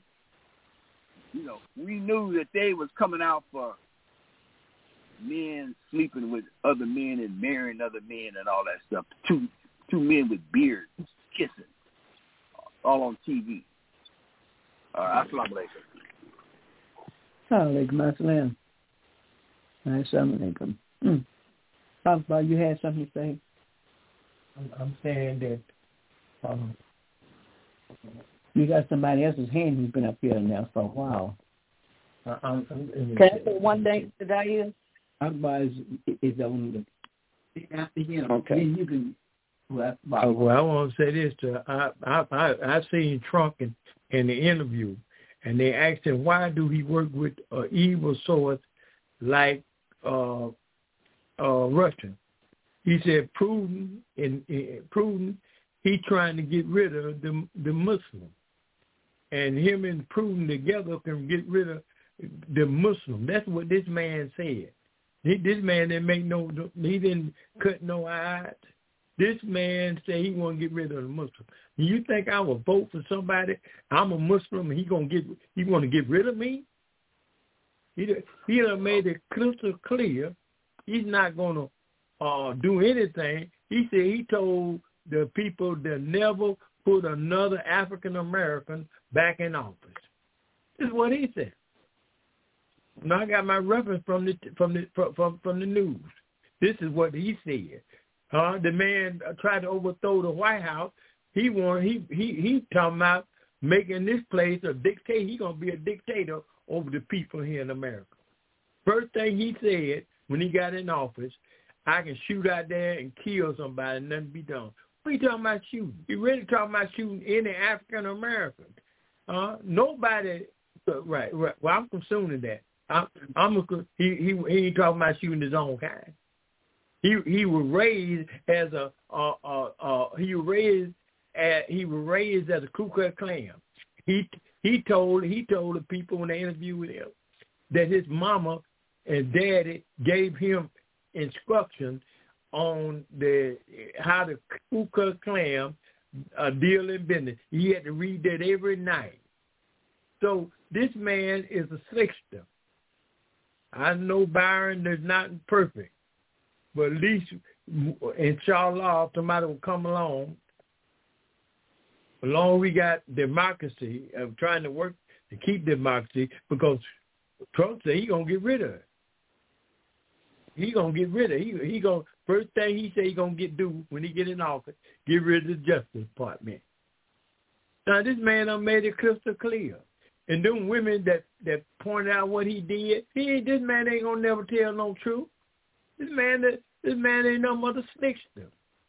we knew that they was coming out for men sleeping with other men and marrying other men and all that stuff. Two men with beards kissing, all on TV. Assalamu alaikum. Alaikum assalam. Assalamu alaikum. Papa, you had something to say? I'm saying that you got somebody else's hand who's been up here now for a while. Can I say one thing to Diane? Otherwise, it's on the after him. Okay. Then you can. Well, I want to say this. I seen Trump in the interview, and they asked him, why do he work with evil source like Russia? He said Putin, he trying to get rid of the Muslim. And him and Putin together can get rid of the Muslim. That's what this man said. This man he didn't cut no eyes. This man said he want to get rid of the Muslim. You think I would vote for somebody? I'm a Muslim and he want to get rid of me? He done made it crystal clear. He's not going to do anything. He said he told the people to never put another African American back in office. This is what he said. Now I got my reference from the news. This is what he said. The man tried to overthrow the White House. He talking about making this place a dictator. He gonna be a dictator over the people here in America. First thing he said when he got in office, I can shoot out there and kill somebody and nothing be done. What are you talking about shooting? He really talking about shooting any African American. Nobody. Right. Well, I'm consuming that. He ain't talking about shooting his own kind. He was raised as he was raised as a Ku Klux Klan. He told the people when they interviewed with him that his mama and daddy gave him instructions on how the Ku Klux Klan deal in business. He had to read that every night. So this man is a slickster. I know Byron is not perfect, but at least, inshallah, somebody will come along. Along we got democracy, of trying to work to keep democracy, because Trump said he's going to get rid of it. He's going to get rid of it. He going first thing he said he's going to do when he get in office, get rid of the Justice Department. Now, this man done made it crystal clear. And them women that pointed out what he did, this man ain't going to never tell no truth. This man ain't no mother slickster.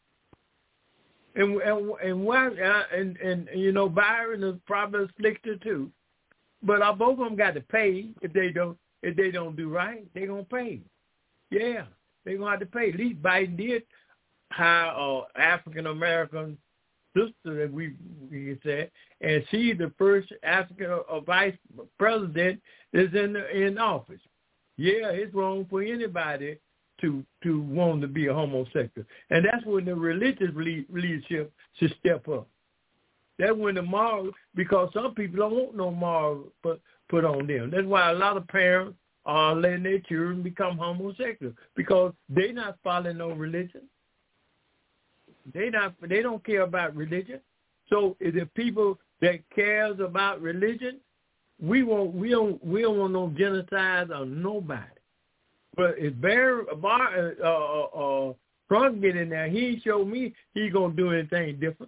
And why? And you know, Byron is probably a slickster too. But both of them got to pay if they don't do right. They gonna pay. Yeah, they gonna have to pay. At least Biden did hire African American sister that we can say, and she's the first African vice president is in office. Yeah, it's wrong for anybody to want to be a homosexual. And that's when the religious leadership should step up. That's when the moral, because some people don't want no moral put on them. That's why a lot of parents are letting their children become homosexual, because they're not following no religion. They don't care about religion. So if the people that cares about religion, we don't want no genocide on nobody. But if Trump get in there, he showed me he gonna do anything different.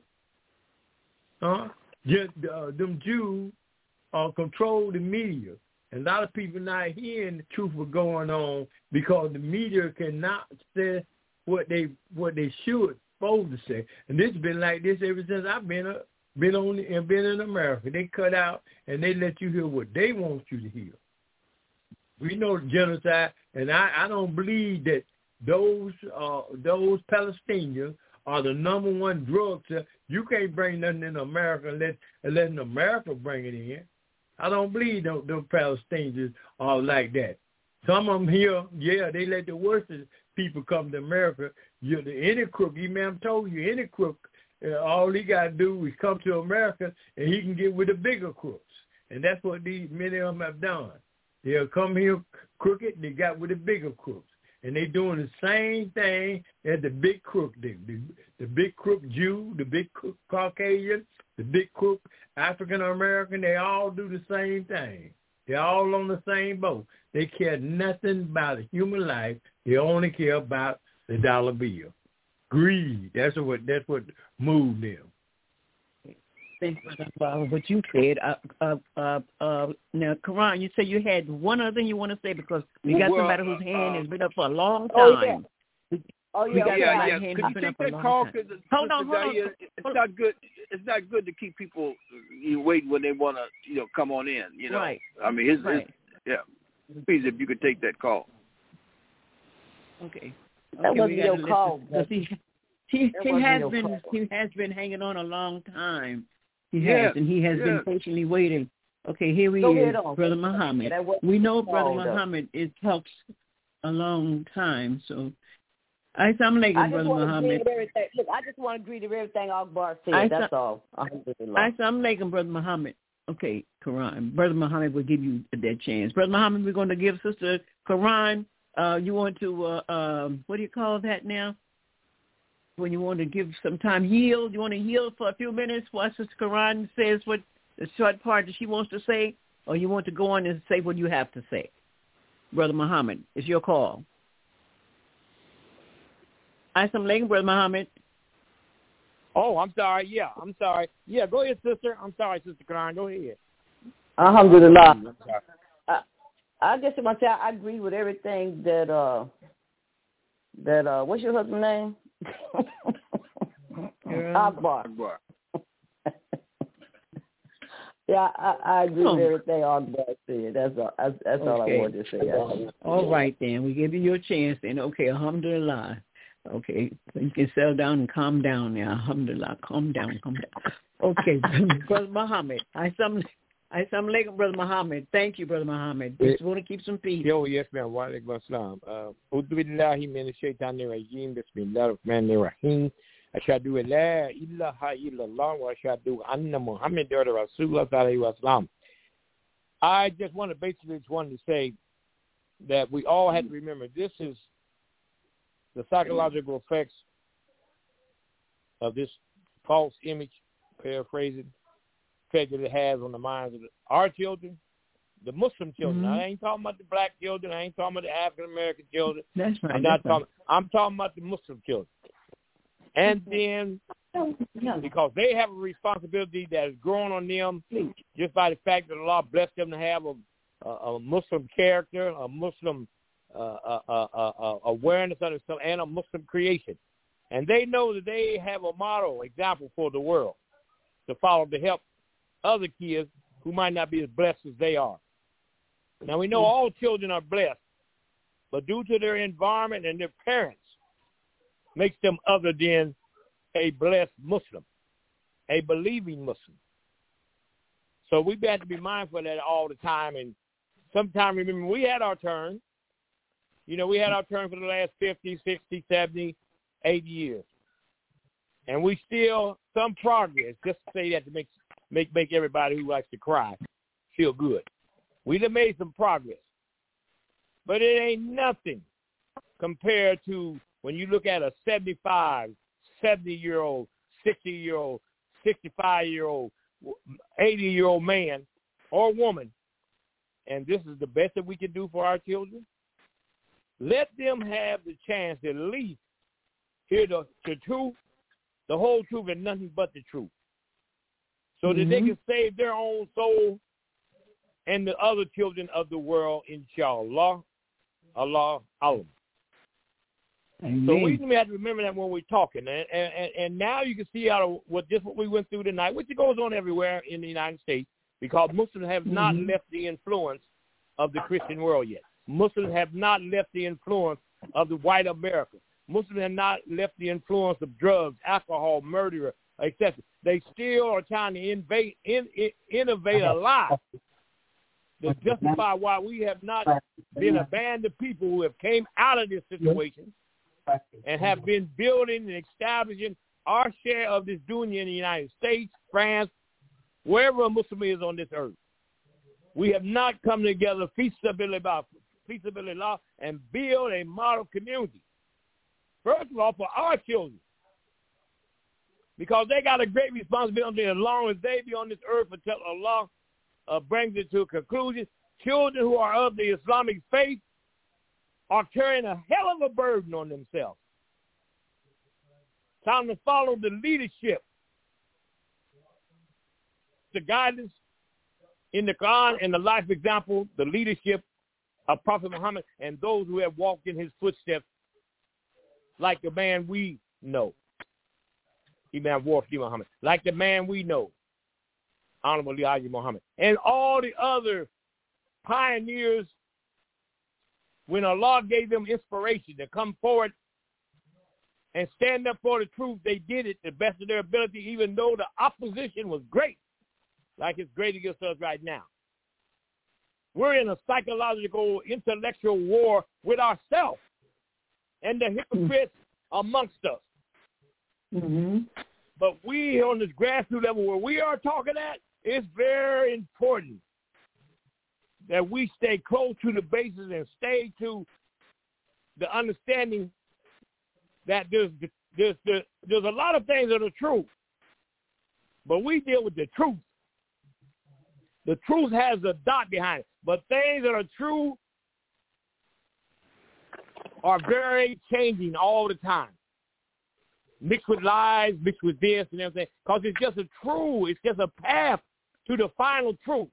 Just them Jews control the media. And a lot of people not hearing the truth what's going on because the media cannot say what they should supposed to say. And this has been like this ever since I've been in America. They cut out and they let you hear what they want you to hear. We know genocide, and I don't believe that those Palestinians are the number one drug seller. You can't bring nothing in America unless America bring it in. I don't believe those Palestinians are like that. Some of them here, yeah, they let the worst people come to America. Any crook, Imam told you, any crook, all he got to do is come to America and he can get with the bigger crooks. And that's what many of them have done. They'll come here crooked, they got with the bigger crooks. And they doing the same thing that the big crook did. The big crook Jew, the big crook Caucasian, the big crook African-American, they all do the same thing. They're all on the same boat. They care nothing about a human life. They only care about the dollar bill. Greed, that's what moved them. Thanks for what you said. Now, Karan, you said you had one other thing you want to say, because we got somebody whose hand has been up for a long time. Yeah. Could you take that call? Hold on. It's not good. It's not good to keep people waiting when they want to, come on in. Right. I mean, yeah. Please, if you could take that call. Okay. That wasn't your call. He has been hanging on a long time. He has been patiently waiting. Okay, here he is, Brother Muhammad. We know Brother Muhammad helps a long time. So, assalamu alaikum, Brother Muhammad. Look, I just want to agree to everything Akbar said. That's all. Assalamu alaikum, Brother Muhammad. Okay, Quran. Brother Muhammad will give you that chance. Brother Muhammad, we're going to give Sister Quran. You want to, what do you call that now? When you want to give some time, yield. You want to yield for a few minutes while Sister Quran says what the short part that she wants to say, or you want to go on and say what you have to say? Brother Muhammad, it's your call. Assalamu alaikum, Brother Muhammad. Oh, I'm sorry. Yeah, I'm sorry. Yeah, go ahead, sister. I'm sorry, Sister Quran. Go ahead. Alhamdulillah. I guess myself, I agree with everything that what's your husband's name? Akbar. Yeah, I agree with everything Akbar said. That's all I wanted to say. All right, then. We give you your chance, then. Okay, alhamdulillah. Okay, so you can settle down and calm down now. Alhamdulillah, calm down. Okay, Brother Muhammad. Assalamu alaikum, Brother Muhammad. Thank you, Brother Muhammad. Just want to keep some peace. Yo, yes, ma'am. Wa alaikum assalam. Udu billahi minash shaitanir rajim. Bismillahir rahmanir rahim. Ashhadu an la ilaha illallah wa ashhadu anna Muhammadar Rasulullah sallallahu alaihi wasallam. I just wanted to say that we all have to remember this is the psychological effects of this false image, paraphrasing, effect that it has on the minds of our children, the Muslim children. Mm-hmm. I ain't talking about the black children. I ain't talking about the African American children. That's right. I'm talking about the Muslim children. And then, because they have a responsibility that is growing on them, just by the fact that Allah blessed them to have a Muslim character, a Muslim awareness of some, and a Muslim creation. And they know that they have a model example for the world to follow to help other kids who might not be as blessed as they are. Now, we know all children are blessed, but due to their environment and their parents, makes them other than a blessed Muslim, a believing Muslim. So we have to be mindful of that all the time. And sometimes, remember, we had our turn. You know, we had our turn for the last 50, 60, 70, 80 years. And we still, some progress, just to say that to make everybody who likes to cry feel good. We have made some progress. But it ain't nothing compared to when you look at a 75, 70-year-old, 60-year-old, 65-year-old, 80-year-old man or woman, and this is the best that we can do for our children, let them have the chance to at least hear the truth, the whole truth, and nothing but the truth, so that they can save their own soul and the other children of the world, inshallah. Allah, Allah. Amen. So we have to remember that when we're talking. And now you can see out of what we went through tonight, which goes on everywhere in the United States, because Muslims have not left the influence of the Christian world yet. Muslims have not left the influence of the white America. Muslims have not left the influence of drugs, alcohol, murder, etc. They still are trying to innovate a lie to justify why we have not been a band of people who have came out of this situation and have been building and establishing our share of this dunya in the United States, France, wherever a Muslim is on this earth. We have not come together, feasibility law, and build a model community. First of all, for our children, because they got a great responsibility as long as they be on this earth until Allah brings it to a conclusion. Children who are of the Islamic faith are carrying a hell of a burden on themselves. Time to follow the leadership, the guidance in the Quran and the life example, the leadership of Prophet Muhammad and those who have walked in his footsteps, like the man we know, Imam Warfi Muhammad, like the man we know, Honorable Elijah Muhammad, and all the other pioneers when Allah gave them inspiration to come forward and stand up for the truth, they did it the best of their ability, even though the opposition was great, like it's great against us right now. We're in a psychological, intellectual war with ourselves and the hypocrites amongst us. Mm-hmm. But we, on this grassroots level where we are talking at, it's very important that we stay close to the basis and stay to the understanding that there's a lot of things that are true, but we deal with the truth. The truth has a dot behind it, but things that are true are very changing all the time, mixed with lies, mixed with this and everything, because it's just it's just a path to the final truth.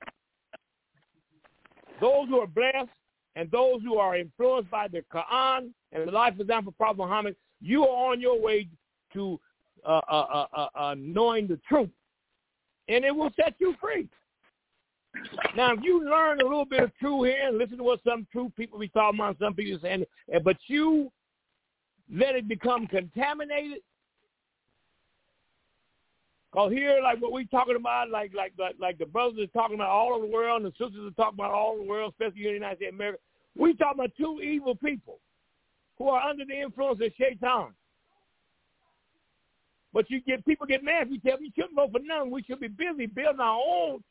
Those who are blessed and those who are influenced by the Quran and the life example of Prophet Muhammad, you are on your way to knowing the truth, and it will set you free. Now, if you learn a little bit of truth here and listen to what some true people be talking about, some people saying, but you let it become contaminated. Because here, like what we talking about, like the brothers are talking about all over the world, and the sisters are talking about all over the world, especially here in the United States of America, we talking about two evil people who are under the influence of Shaitan. But people get mad if you tell them you shouldn't vote for none. We should be busy building our own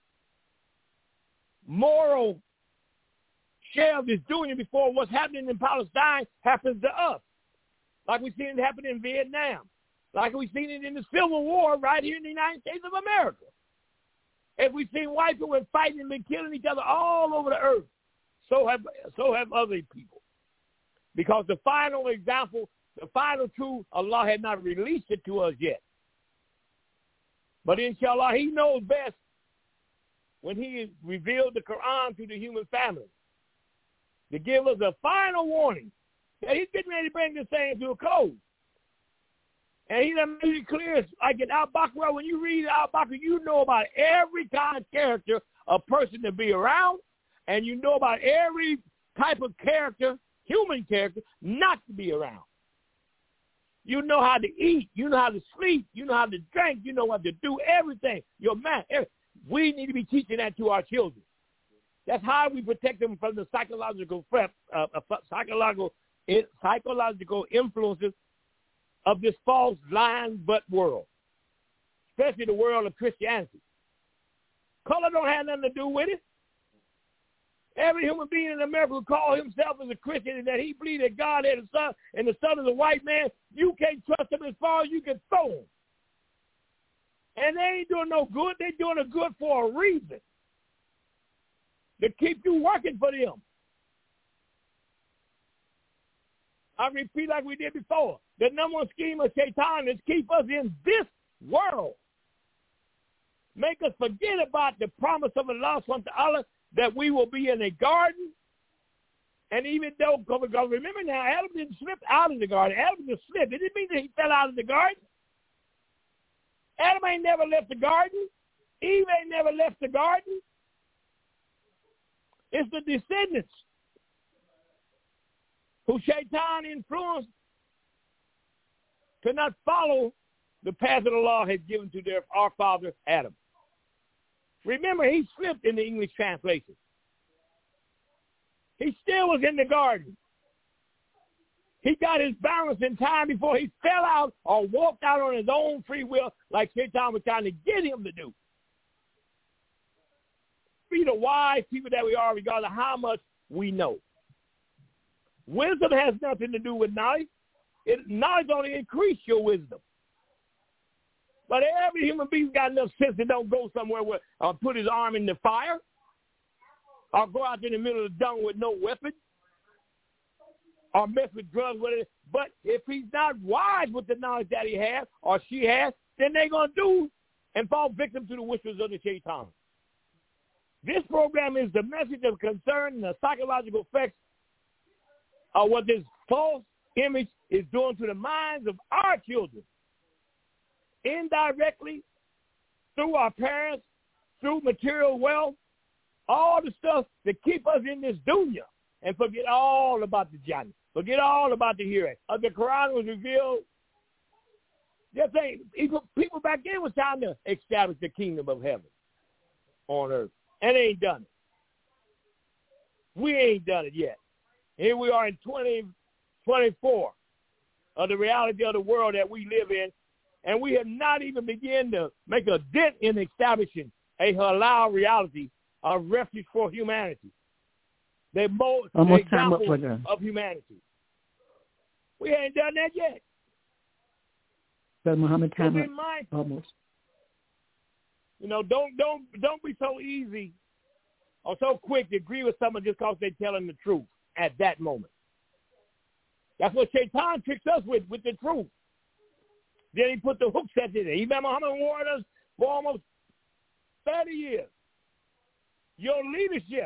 moral shell that's doing it before what's happening in Palestine happens to us. Like we've seen it happen in Vietnam. Like we've seen it in the Civil War right here in the United States of America. And we've seen white people fighting and been killing each other all over the earth. So have other people. Because the final example, the final truth, Allah had not released it to us yet. But inshallah, he knows best when he revealed the Quran to the human family to give us a final warning that he's getting ready to bring this thing to a close. And he done made it clear, like in Al-Baqarah, when you read Al-Baqarah, you know about every kind of character a person to be around, and you know about every type of character, human character, not to be around. You know how to eat, you know how to sleep, you know how to drink, you know what to do, everything. Your man, we need to be teaching that to our children. That's how we protect them from the psychological influences of this false, lying, but world, especially the world of Christianity. Color don't have nothing to do with it. Every human being in America who calls himself as a Christian and that he believes that God had a son and the son is a white man, you can't trust him as far as you can throw him. And they ain't doing no good. They're doing it good for a reason. To keep you working for them. I repeat like we did before. The number one scheme of Shaitan is keep us in this world. Make us forget about the promise of Allah subhanahu wa ta'ala that we will be in a garden. And even though, because remember now, Adam didn't slip out of the garden. Adam just slipped. It didn't mean that he fell out of the garden. Adam ain't never left the garden. Eve ain't never left the garden. It's the descendants who Shaitan influenced to not follow the path that Allah had given to our father Adam. Remember, he slipped in the English translation. He still was in the garden. He got his balance in time before he fell out or walked out on his own free will like Shaitan was trying to get him to do. Be the wise people that we are regardless of how much we know. Wisdom has nothing to do with knowledge. Knowledge only increase your wisdom. But every human being's got enough sense to don't go somewhere where put his arm in the fire or go out in the middle of the jungle with no weapon or mess with drugs with it. But if he's not wise with the knowledge that he has or she has, then they're going to do and fall victim to the whispers of the Shaitan. This program is the message of concern and the psychological effects of what this false image is doing to the minds of our children. Indirectly, through our parents, through material wealth, all the stuff to keep us in this dunya and forget all about the Jannah, forget all about the hereafter. The Quran was revealed Just saying, people back then was trying to establish the kingdom of heaven on earth, and they ain't done it. We ain't done it yet. Here we are in 2024 of the reality of the world that we live in, and we have not even begun to make a dent in establishing a halal reality of refuge for humanity. The example of humanity. We ain't done that yet. Brother Muhammad, time up. Almost. You know, don't be so easy or so quick to agree with someone just because they're telling the truth at that moment. That's what Shaitan tricks us with the truth. Then he put the hook set in it. Imam Muhammad warned us for almost 30 years. Your leadership,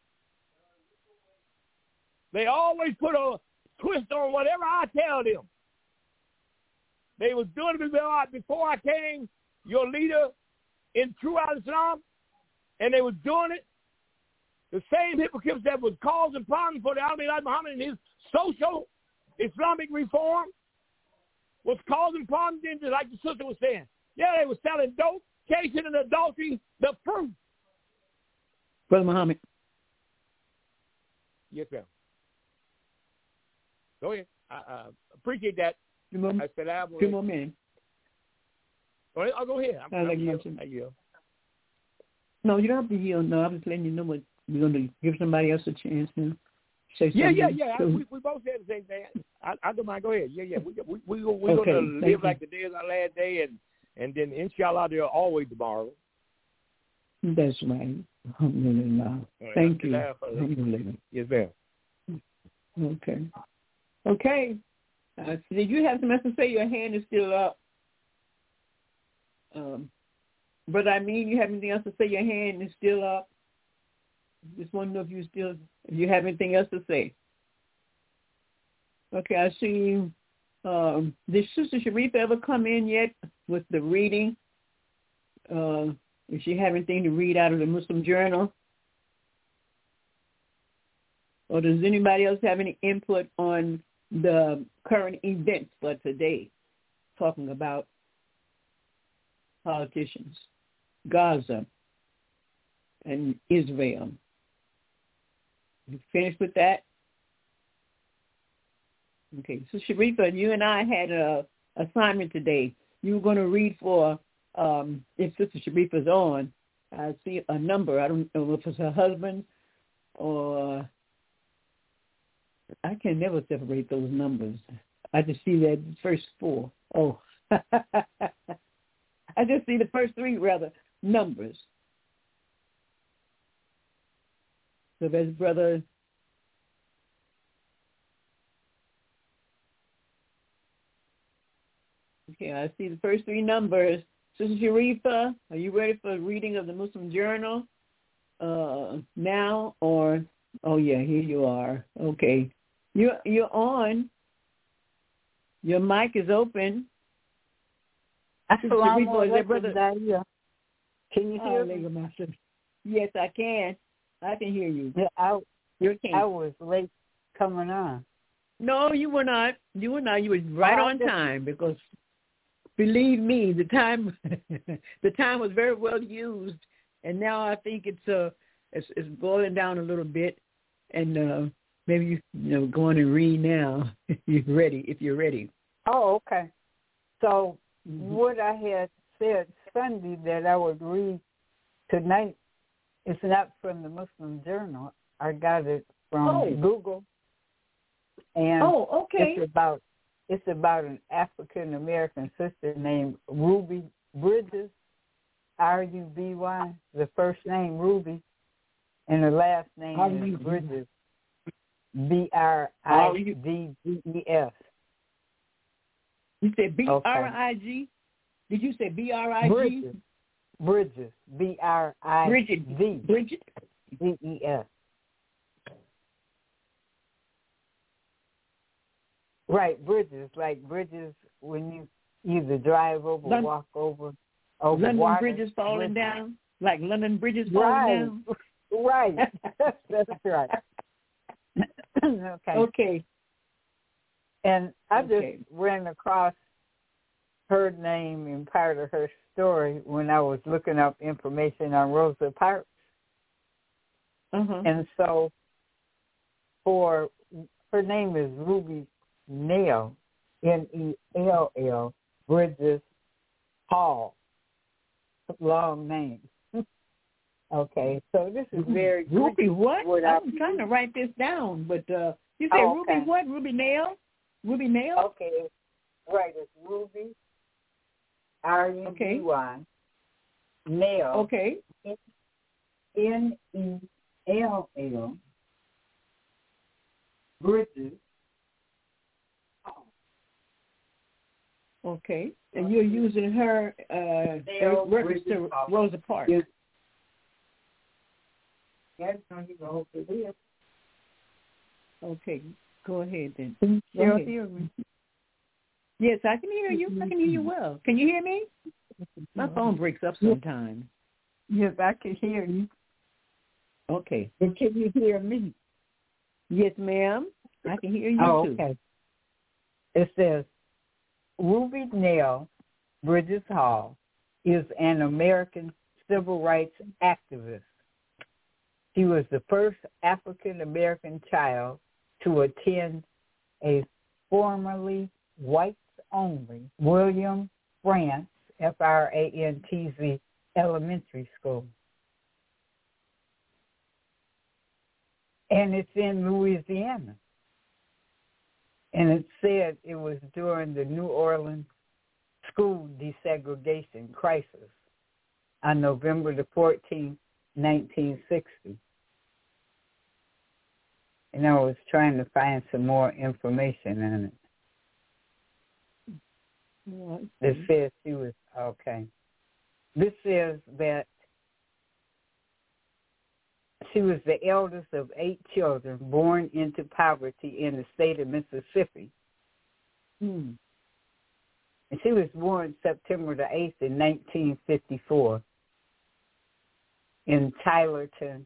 they always put a twist on whatever I tell them. They was doing it before I came, your leader in true Islam, and they was doing it. The same hypocrites that was causing problems for the Almighty Muhammad and his social Islamic reform was causing problems, then, like the sister was saying. Yeah, they were selling dope, chasing and adultery, the fruit. Brother Muhammad. Yes, ma'am. Go ahead. I appreciate that. Two more minutes. I'll go ahead. I yield. No, you don't have to yield. No, I'm just letting you know what we're going to give somebody else a chance to say something. Yeah. We both said the same thing. I don't mind. Go ahead. Yeah. We're going to live like the day is our last day, and then inshallah there'll always tomorrow. That's right. Alhamdulillah. Thank you. Alhamdulillah. Yes, ma'am. Okay. Did you have something else to say? Your hand is still up. But I mean, you have anything else to say? Your hand is still up. Just want to know if you have anything else to say. Okay, I see you. Did Sister Sharifa ever come in yet with the reading? If she have anything to read out of the Muslim Journal? Or does anybody else have any input on the current events for today, talking about politicians, Gaza, and Israel? You finished with that? Okay, so Sharifa, you and I had an assignment today. You were going to read for, if Sister Sharifa's on, I see a number. I don't know if it's her husband or... I can never separate those numbers. I just see that first four. Oh. I just see the first three, numbers. So that's Brother... Okay, I see the first three numbers. Sister Sharifa, are you ready for a reading of the Muslim Journal now? Or, oh yeah, here you are. Okay. You're on. Your mic is open. Assalamu alaikum. Can you hear me? Yes, I can. I can hear you. I was late coming on. No, you were not. You were not. You were right on time, because believe me, the time was very well used, and now I think it's boiling down a little bit, and maybe you go on and read now if you're ready. Oh, okay. So what I had said Sunday that I would read tonight is not from the Muslim Journal. I got it from Google. And okay. It's about an African American sister named Ruby Bridges, Ruby. The first name Ruby, and the last name is Bridges, Bridges. You said B-R-I-G? Did you say B-R-I-G? Bridges, B-R-I-G. Bridget. B-E-S. Right, bridges, like bridges when you either drive over, walk over London water. bridges falling down? Like London bridges falling down? Right. That's right. Okay. Okay. And I just ran across her name and part of her story when I was looking up information on Rosa Parks. And so her name is Ruby Nell, Nell, Bridges Hall. Long name. Okay, so this is very Ruby what? I'm trying to write this down, but you say Ruby what? Ruby Nell? Ruby Nell? Okay, right. It's Ruby, R-U-B-Y, Nell. Okay. N-E-L-L, Bridges. Okay, and you're using her reference to Rosa Parks. Okay, go ahead then. Go ahead. Hear me? Yes, I can hear you. I can hear you well. Can you hear me? My phone breaks up sometimes. Yes, I can hear you. Okay. And can you hear me? Yes, ma'am. I can hear you too. Okay. It says, Ruby Nell Bridges Hall is an American civil rights activist. She was the first African-American child to attend a formerly whites-only William Frantz, F-R-A-N-T-Z, elementary school. And it's in Louisiana. And it said it was during the New Orleans school desegregation crisis on November the 14th, 1960. And I was trying to find some more information on it. It says she was, okay. This says that she was the eldest of 8 children born into poverty in the state of Mississippi. And she was born September the 8th in 1954 in Tylerton,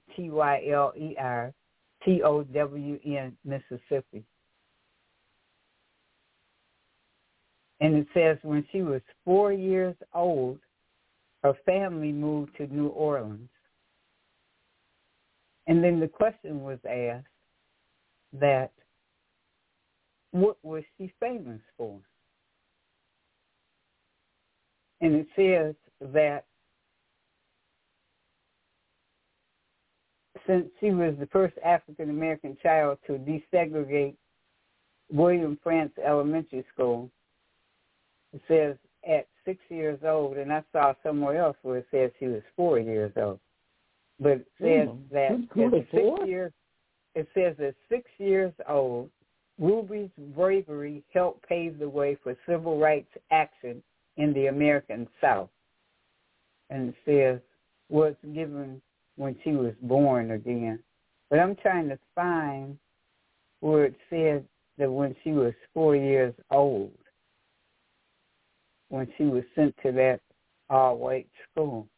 Tylerton, Mississippi. And it says when she was 4 years old, her family moved to New Orleans. And then the question was asked that what was she famous for? And it says that since she was the first African-American child to desegregate William Frantz Elementary School, it says at 6 years old, and I saw somewhere else where it says she was 4 years old. But it says that at 6 years old, Ruby's bravery helped pave the way for civil rights action in the American South. And it says was given when she was born again. But I'm trying to find where it says that when she was 4 years old, when she was sent to that all-white school.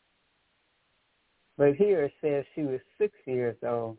But here it says she was 6 years old.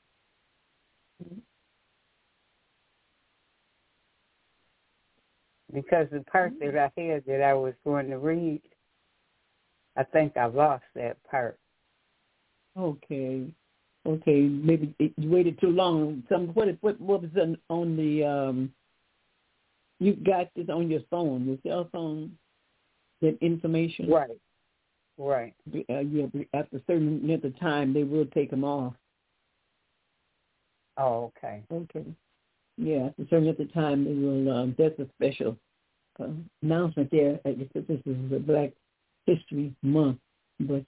Because the part that I had that I was going to read, I think I lost that part. Okay. Maybe you waited too long. What was on the you got this on your phone, your cell phone, that information? Right. Yeah, after a certain length of time, they will take them off. Oh, okay. Okay. Yeah, after a certain length of time, they will. That's a special announcement there. I guess this is a Black History Month, but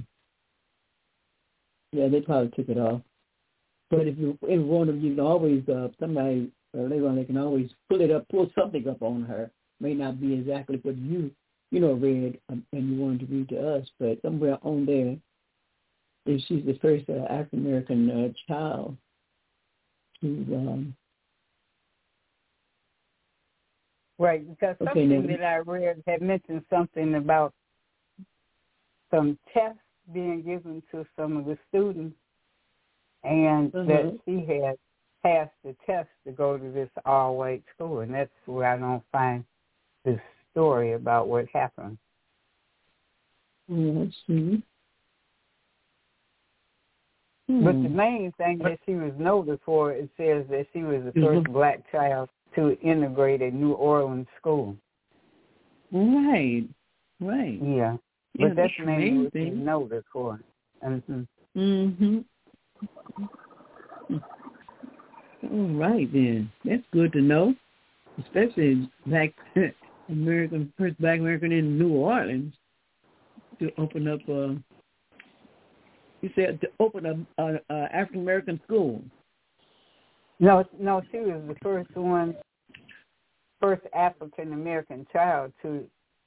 yeah, they probably took it off. But if you want to, you can always somebody later on they can always pull something up on her. May not be exactly what you read and you wanted to read to us, but somewhere on there, if she's the first African American child to. Right, because something that I read had mentioned something about some tests being given to some of the students, and that she had passed the test to go to this all-white school, and that's where I don't find this story about what happened. Let's see. But the main thing that she was noted for, it says that she was the first black child to integrate a New Orleans school. Right. Yeah. But that's mainly what she's noted for. All right, then. That's good to know, especially first black American in New Orleans to open up you said to open a African American school. No, she was the first African American child to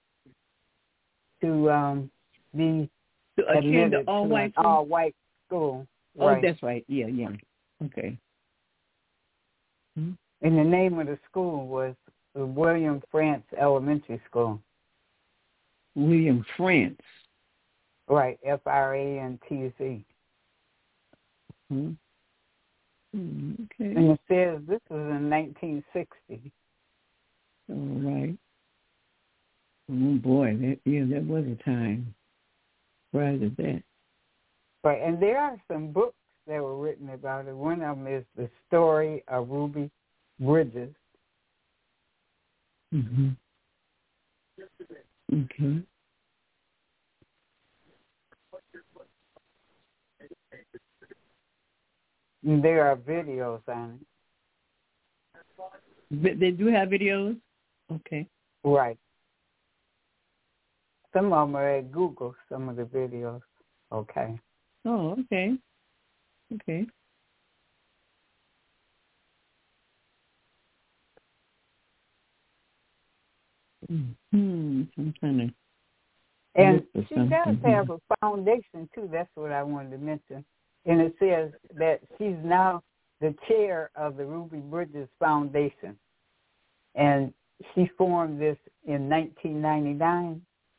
be attend admitted to an all-white school. Oh, right. That's right. Yeah. Okay. And the name of the school was the William Frantz Elementary School. William Frantz. Right, Frantz. Okay. And it says this was in 1960. All right. Oh boy, that was a time. Prior to that. Right, and there are some books that were written about it. One of them is The Story of Ruby Bridges. Okay. And there are videos on it. They do have videos? Okay. Right. Some of them are at Google, some of the videos. Okay. Oh, okay. I'm trying to. And she does have a foundation, too. That's what I wanted to mention. And it says that she's now the chair of the Ruby Bridges Foundation. And she formed this in 1999.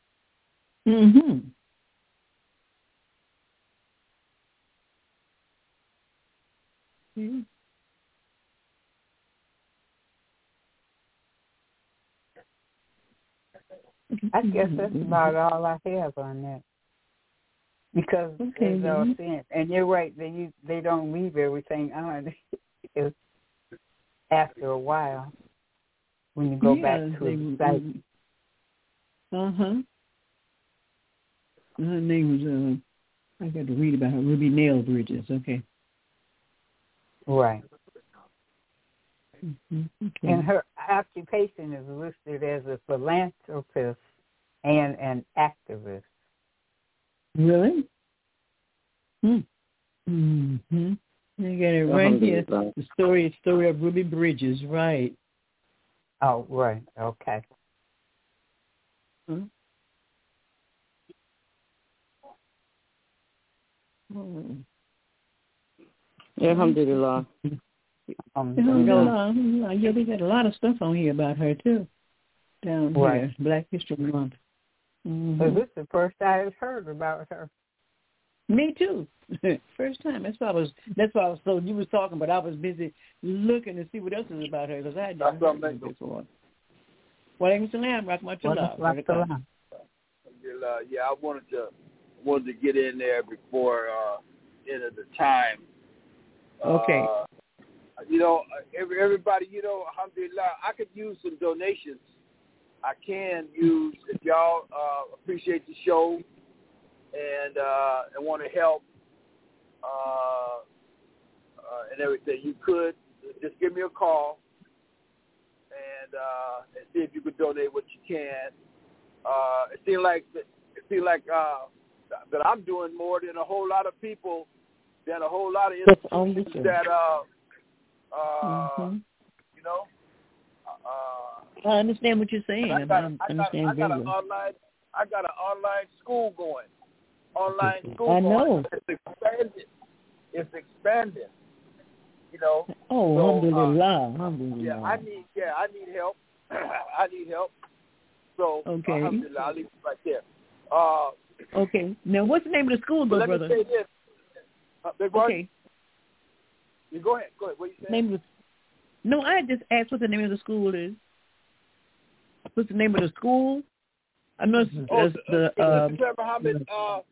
I guess that's about all I have on that. Because as I was saying, and you're right, they don't leave everything on after a while when you go back to the site. Her name was I got to read about her, Ruby Nail Bridges. Okay. Right. Okay. And her occupation is listed as a philanthropist and an activist. Really? I got it right here. The story of Ruby Bridges, right? Oh, right. Okay. Alhamdulillah. Yeah, they got a lot of stuff on here about her too. Down here, Black History Month. So this is the first I've heard about her. Me too. First time. That's why I was. So you was talking, but I was busy looking to see what else is about her because I had never heard of her before. Walaikum salam, rahmatullah. Yeah, I wanted to get in there before end of the time. Okay. Everybody, alhamdulillah, I could use some donations. I can use, if y'all appreciate the show and want to help and everything, you could just give me a call and see if you could donate what you can. It seems like that I'm doing more than a whole lot of people, than a whole lot of institutions that I understand what you're saying. I got an online school going. I know. It's expanding. Oh, alhamdulillah. Yeah, I need help. I need help. So alhamdulillah, I'll leave it right there. Okay. Now, what's the name of the school, though, brother? Let me say this. Okay. You go ahead. What you saying? No, I just asked what the name of the school is. what's the name of the school? I know Sister Claire Muhammad,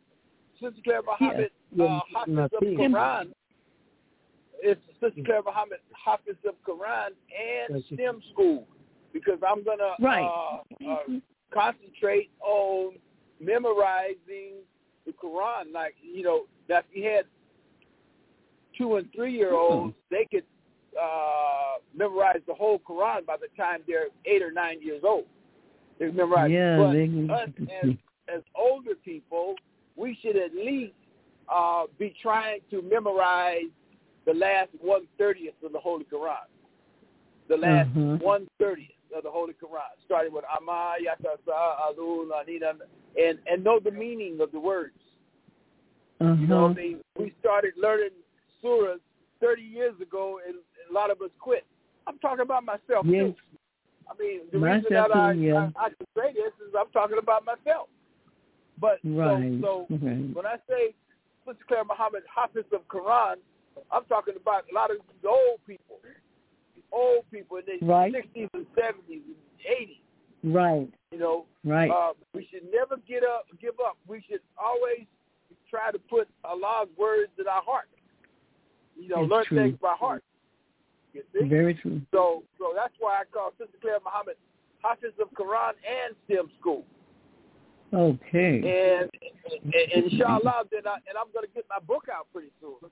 Hafiz of Quran. It's Sister Claire Muhammad, Hafiz of Quran and STEM school, because I'm going to concentrate on memorizing the Quran. Like, that if you had 2 and 3 year olds, they could memorize the whole Quran by the time they're 8 or 9 years old. They memorize. Yeah, but us as older people, we should at least be trying to memorize the last 1/30th of the Holy Quran. The last 1/30th of the Holy Quran, starting with Amma, Yatasa, Alun, Anina, and know the meaning of the words. You know what I mean? We started learning surahs 30 years ago, and a lot of us quit. I'm talking about myself, too. I mean, the reason that I can say this is I'm talking about myself. But so when I say Sister Claire Muhammad, Hafiz of Quran, I'm talking about a lot of the old people in the 60s and 70s and 80s. Right. We should never give up. We should always try to put Allah's words in our heart. Learn things by heart. You see? Very true. So that's why I call Sister Claire Muhammad Hafiz of Quran and STEM school. Okay. And inshallah, I'm going to get my book out pretty soon.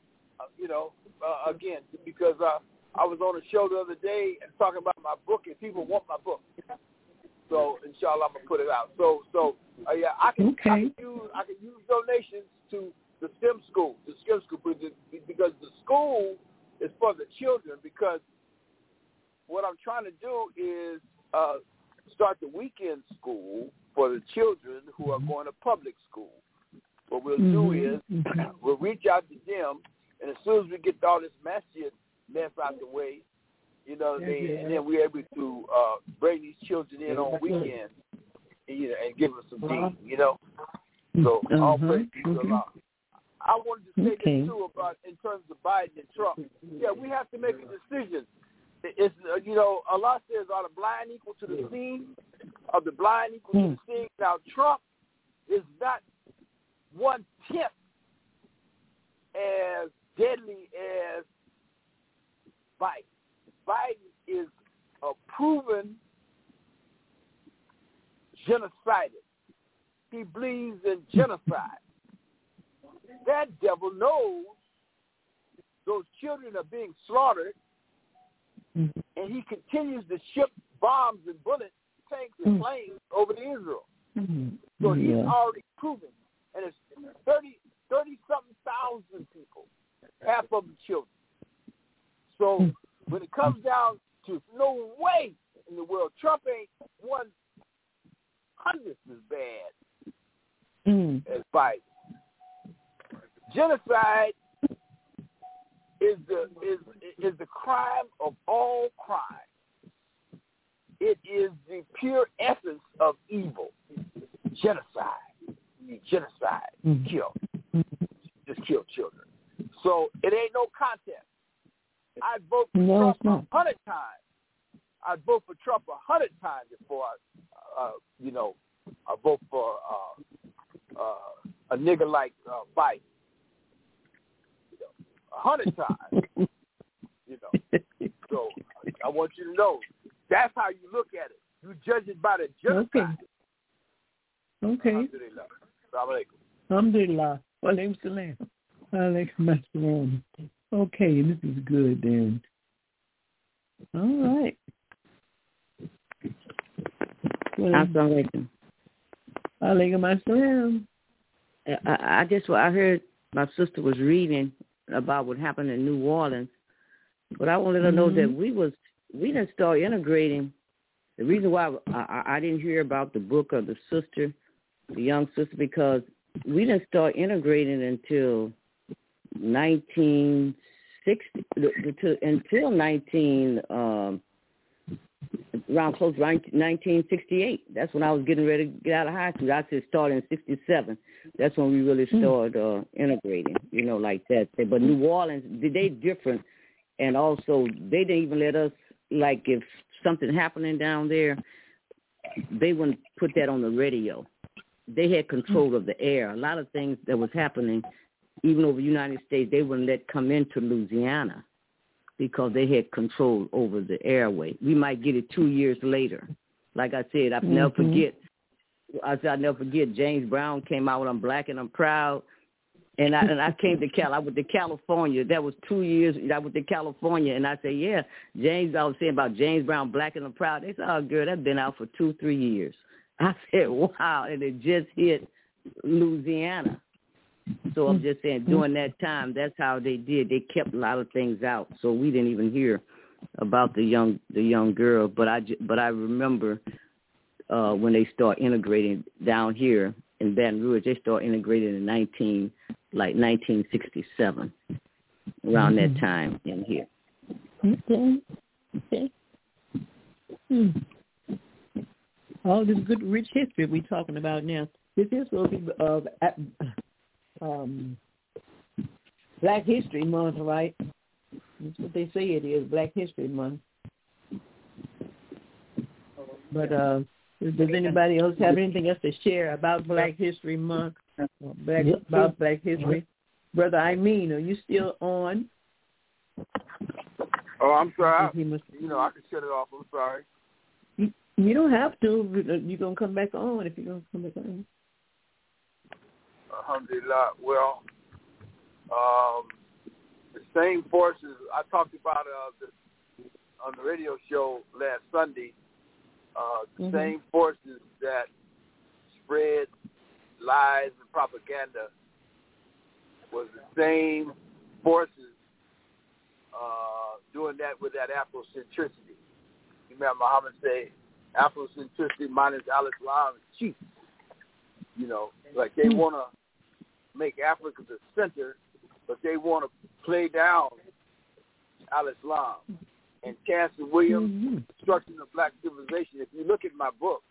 Again, because I was on a show the other day and talking about my book, and people want my book. So inshallah, I'm gonna put it out. I can use donations to the STEM school, because the school is for the children. Because what I'm trying to do is start the weekend school for the children who are going to public school. What we'll do is we'll reach out to them, and as soon as we get all this masjid mess out the way, and then we're able to bring these children in on weekends, and give them some deen, So all praise to Allah. I wanted to say this too about in terms of Biden and Trump. Yeah, we have to make a decision. It's Allah says, "Are the blind equal to the seeing? Are the blind equal to the seeing?" Now Trump is not 1/10 as deadly as Biden. Biden is a proven genocidal. He believes in genocide. That devil knows those children are being slaughtered, and he continues to ship bombs and bullets, tanks and planes over to Israel. So he's already proven. And it's 30-something thousand people, half of them children. So when it comes down to no way in the world, Trump ain't 1/100th as bad as Biden. Genocide is the crime of all crimes. It is the pure essence of evil. Genocide. Genocide. Kill. Just kill children. So it ain't no contest. I'd vote for Trump 100 times. I'd vote for Trump 100 times before I vote for a nigga like Biden. 100 times. So I want you to know that's how you look at it. You judge it by the genocide. Okay. Alhamdulillah. Wa alaikum salam. Alaikum assalam. Okay, this is good then. All right. Assalamu alaikum assalam. I heard my sister was reading about what happened in New Orleans, but I wanted to know that we didn't start integrating. The reason why I didn't hear about the book of the young sister, because we didn't start integrating until 1968. That's when I was getting ready to get out of high school. I said start in 67. That's when we really started integrating, like that. But New Orleans, they different, and also they didn't even let us, like, if something happening down there, they wouldn't put that on the radio. They had control of the air. A lot of things that was happening, even over the United States, they wouldn't let come into Louisiana because they had control over the airway. We might get it 2 years later. Like I said, I'll never forget. I'll never forget James Brown came out with I'm Black and I'm Proud. And I came to I went to California. That was 2 years. I went to California, and I said, yeah, James. I was saying about James Brown, Black and I'm Proud. They said, oh, girl, that's been out for 2-3 years. I said, wow, and it just hit Louisiana. So I'm just saying, during that time, that's how they did. They kept a lot of things out, so we didn't even hear about the young girl. But I remember when they start integrating down here in Baton Rouge. They start integrating in 1967, around that time in here. Okay. All this good, rich history we're talking about now. This is supposed to be Black History Month, right? That's what they say it is, Black History Month. But does anybody else have anything else to share about Black History Month? About Black History? Brother Amin, are you still on? Oh, I'm sorry. I can shut it off. I'm sorry. You don't have to. You're going to come back on if you're going to come back on. Alhamdulillah. Well, the same forces I talked about on the radio show last Sunday, the same forces that spread lies and propaganda was the same forces doing that with that Afrocentricity. Imam Muhammad say, Afrocentricity minus al-Islam is cheap. Like they want to make Africa the center, but they want to play down al-Islam. And Chancellor Williams, Destruction of Black Civilization, if you look at my book,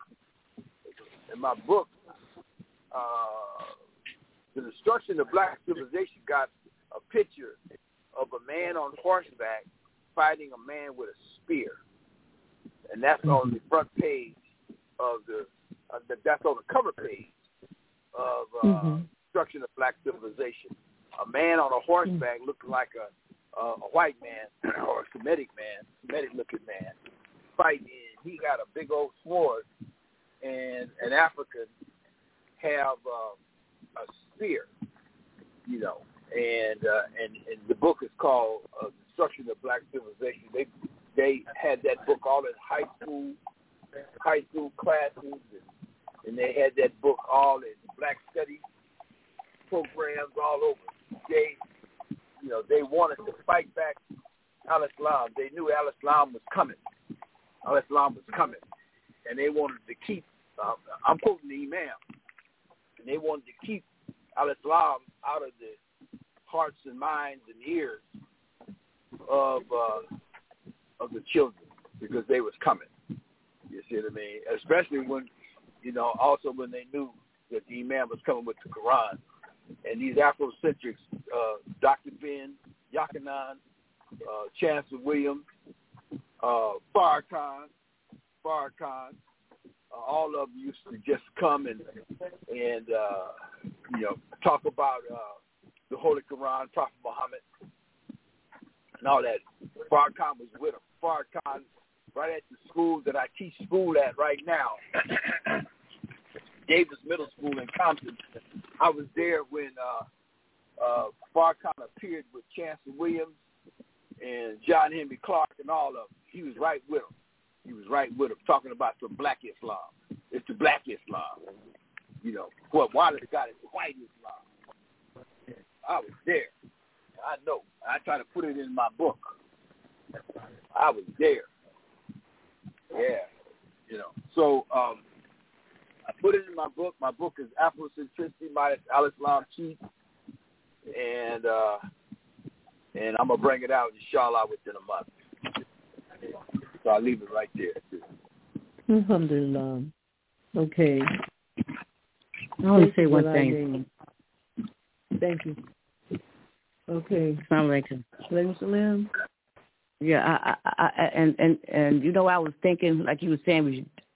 The Destruction of Black Civilization got a picture of a man on horseback fighting a man with a spear. And that's on the front page of that's on the cover page of Destruction of Black Civilization. A man on a horseback looking like a white man or a Semitic-looking man fighting. He got a big old sword, and an African have a spear, And the book is called Destruction of Black Civilization. They had that book all in high school classes, and they had that book all in Black studies programs all over. They wanted to fight back al-Islam. They knew al-Islam was coming. And they wanted to keep, I'm quoting the Imam, and they wanted to keep al-Islam out of the hearts and minds and ears of the children because they was coming. You see what I mean? Especially when, also when they knew that the Imam was coming with the Quran. And these Afrocentrics, Dr. Ben, Yakanan, Chancellor Williams, Farrakhan, all of them used to just come and talk about the Holy Quran, Prophet Muhammad, and all that. Farrakhan was with them. Farrakhan, right at the school that I teach school at right now, Davis Middle School in Compton. I was there when Farrakhan appeared with Chancellor Williams and John Henry Clark and all of them. He was right with them. Talking about the Black Islam. It's the Black Islam. What Wallace got is white Islam. I was there. I know. I try to put it in my book. I was there. Yeah. So I put it in my book. My book is Afrocentricity minus al-Islam cheap. And I'm going to bring it out, inshallah, within a month. So I'll leave it right there. Alhamdulillah. Okay. I want to say one thing. Thank you. Okay. Assalamu alaikum. Yeah, I was thinking, like you were saying, we should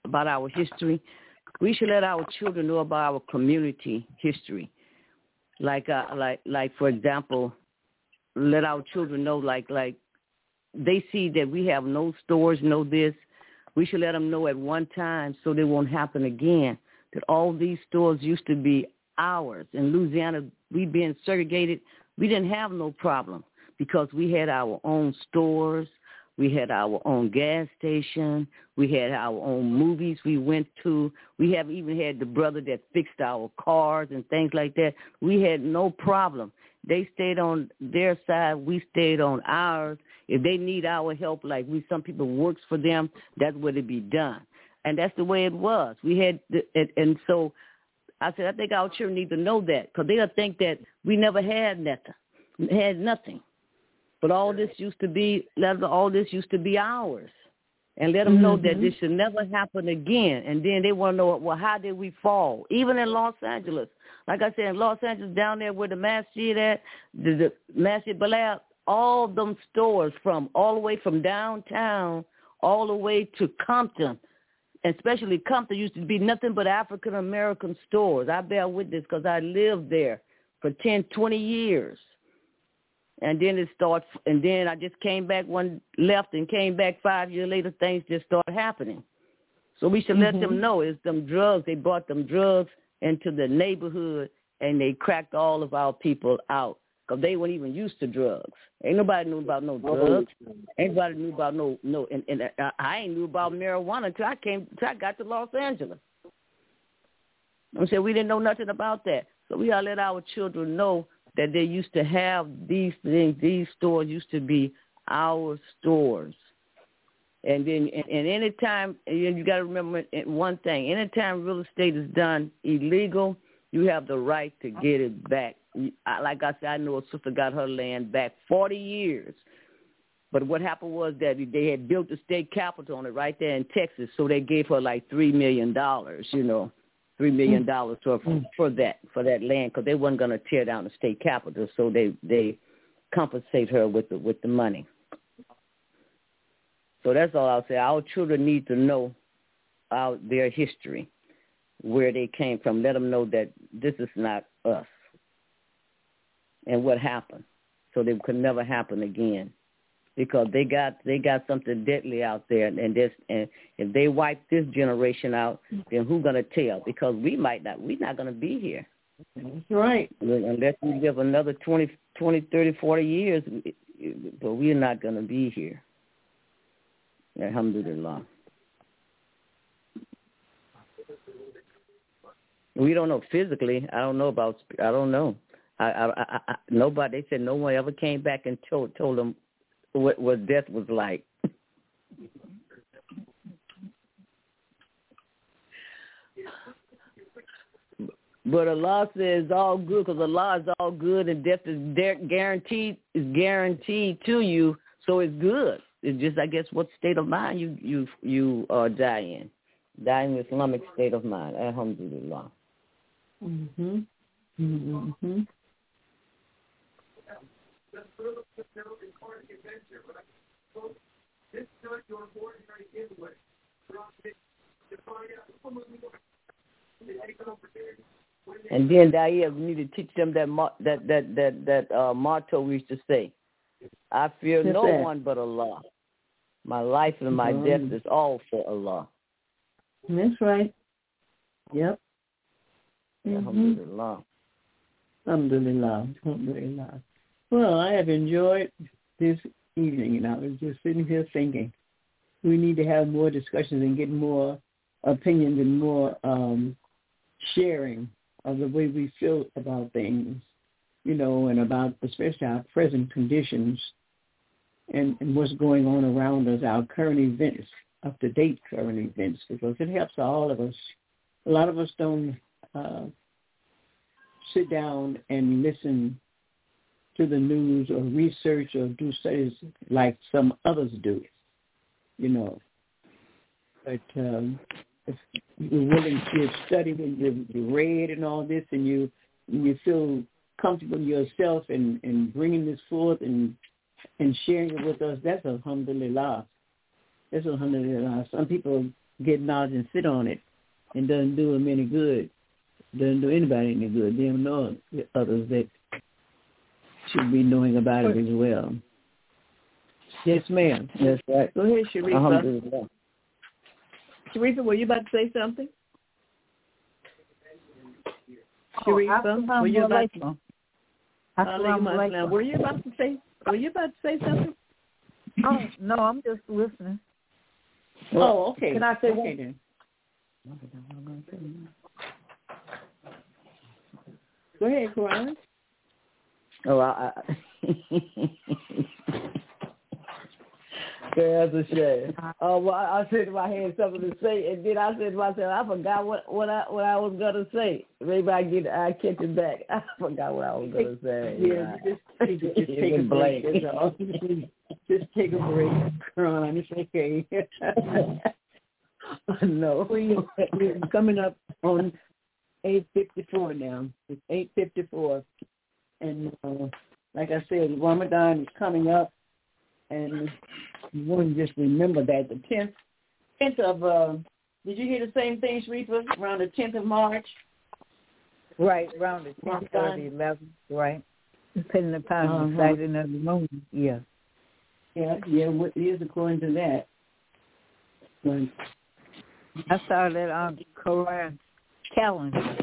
about our history, we should let our children know about our community history. Like for example, let our children know, like they see that we have no stores, no this. We should let them know at one time so they won't happen again, that all these stores used to be ours. In Louisiana, we being segregated, we didn't have no problem because we had our own stores. We had our own gas station. We had our own movies we went to. We have even had the brother that fixed our cars and things like that. We had no problem. They stayed on their side. We stayed on ours. If they need our help, like some people works for them, that's what it be done. And that's the way it was. We had, and so I said, I think our children need to know that because they'll think that we never had nothing. But all this used to be ours. And let them know that this should never happen again. And then they want to know, well, how did we fall? Even in Los Angeles. Like I said, in Los Angeles, down there where the masjid at, the Masjid Balad, all them stores all the way from downtown all the way to Compton. Especially Compton used to be nothing but African-American stores. I bear witness because I lived there for 10, 20 years. And then and then I just came back, left and came back 5 years later, things just started happening. So we should let them know it's them drugs. They brought them drugs into the neighborhood and they cracked all of our people out because they weren't even used to drugs. Ain't nobody knew about no drugs. Ain't nobody knew about and I ain't knew about marijuana until I got to Los Angeles. I said we didn't know nothing about that. So we gotta let our children know that they used to have these things. These stores used to be our stores. And then, and anytime, you got to remember one thing, anytime real estate is done illegal, you have the right to get it back. Like I said, I know a sister got her land back 40 years. But what happened was that they had built the state capitol on it right there in Texas, so they gave her like $3 million, $3 million for that land because they weren't going to tear down the state capitol, so they compensate her with the money. So that's all I'll say. Our children need to know their history, where they came from. Let them know that this is not us and what happened, so they could never happen again. Because they got something deadly out there, and if they wipe this generation out, then who's gonna tell? Because we're not gonna be here. That's right. Unless we live another 20, 30, 40 years, but we're not gonna be here. Alhamdulillah. We don't know physically. I don't know. Nobody. They said no one ever came back and told them what death was like. But Allah says all good because Allah is all good and death is guaranteed to you, so it's good. It's just, I guess, what state of mind you die in. Die in Islamic state of mind. Alhamdulillah. And then Daia, we need to teach them that motto we used to say: "I fear no one but Allah. My life and my death is all for Allah." That's right. Yep. Alhamdulillah. Alhamdulillah. Alhamdulillah. Well, I have enjoyed this evening, and I was just sitting here thinking we need to have more discussions and get more opinions and more sharing of the way we feel about things, and about especially our present conditions and what's going on around us, our current events, up-to-date current events, because it helps all of us. A lot of us don't sit down and listen to the news or research or do studies like some others do, But if you're willing to study and you read and all this and you feel comfortable yourself and bringing this forth and sharing it with us, that's alhamdulillah. That's alhamdulillah. Some people get knowledge and sit on it. It doesn't do them any good. Doesn't do anybody any good. Them nor others that should be knowing about it as well. Yes, ma'am. That's right. Go ahead, Sharifa. Sharifa, were you about to say something? Sharifa, were you about to? Were you about to say? Were you about to say something? Oh no, I'm just listening. Oh, okay. Can I say okay then? Go ahead, Quran. Oh, that's a shame. Oh, well, I said I had something to say, and then I said to myself, I forgot what I was gonna say. Maybe I catch it back. I forgot what I was gonna say. Yeah, just take a break. Just take a break, Quran. It's okay. No, we're coming up on 8:54 now. It's 8:54, and like I said, Ramadan is coming up, and you want to just remember that the 10th of did you hear the same thing, Sharifa? Around the 10th of March. Right, around the 10th or the 11th, right? Depending upon the sighting of the moon. Yeah. Yeah. What is according to that? But I saw that on Quran calendar.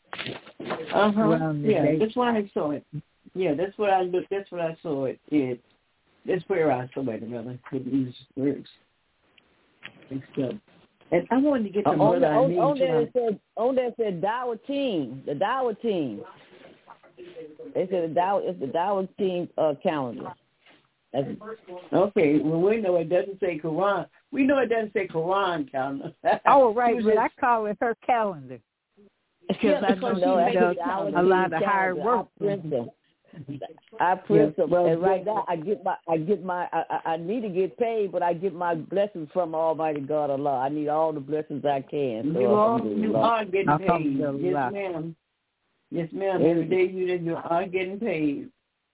Yeah, that's why I saw it. Yeah, that's what I looked. That's what I saw it. That's where I saw it, rather. With these words and stuff. And I wanted to get to what I need. On there it said Dawah team. The Dawah team. They said it's the Dawah team calendar. Okay, well, we know it doesn't say Quran. We know it doesn't say Quran calendar. Oh, right, but I call it her calendar. Because I know she does a lot of hard work. I print them, and right now I need to get paid, but I get my blessings from Almighty God Allah. I need all the blessings I can. So you are getting paid. Yes, ma'am. Yes, ma'am. Every day you are getting paid.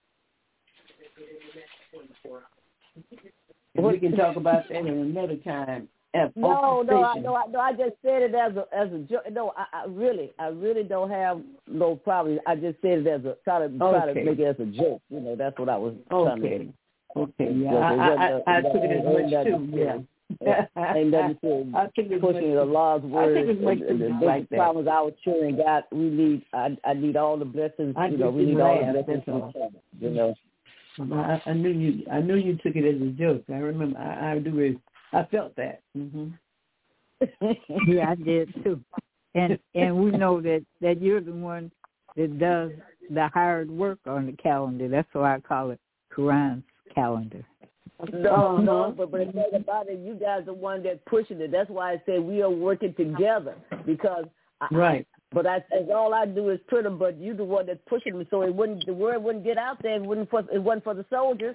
We can talk about that in another time. No, I just said it as a joke. No, I really don't have no problem. I just said it as a try to make it as a joke. You know, that's what I was trying to do. Okay, yeah, I took it as much too. Yeah. Ain't nothing to pushing the Allah's word. I think it's like the problems our children got. I need all the blessings. We need all the blessings. You know. I knew you took it as a joke. I remember. I felt that. Mm-hmm. Yeah, I did too. And we know that you're the one that does the hard work on the calendar. That's why I call it Quran's calendar. No, but the thing about it, you guys are the one that pushing it. That's why I say we are working together because right. But all I do is print them. But you the one that's pushing them, so the word wouldn't get out there. It wasn't for the soldiers.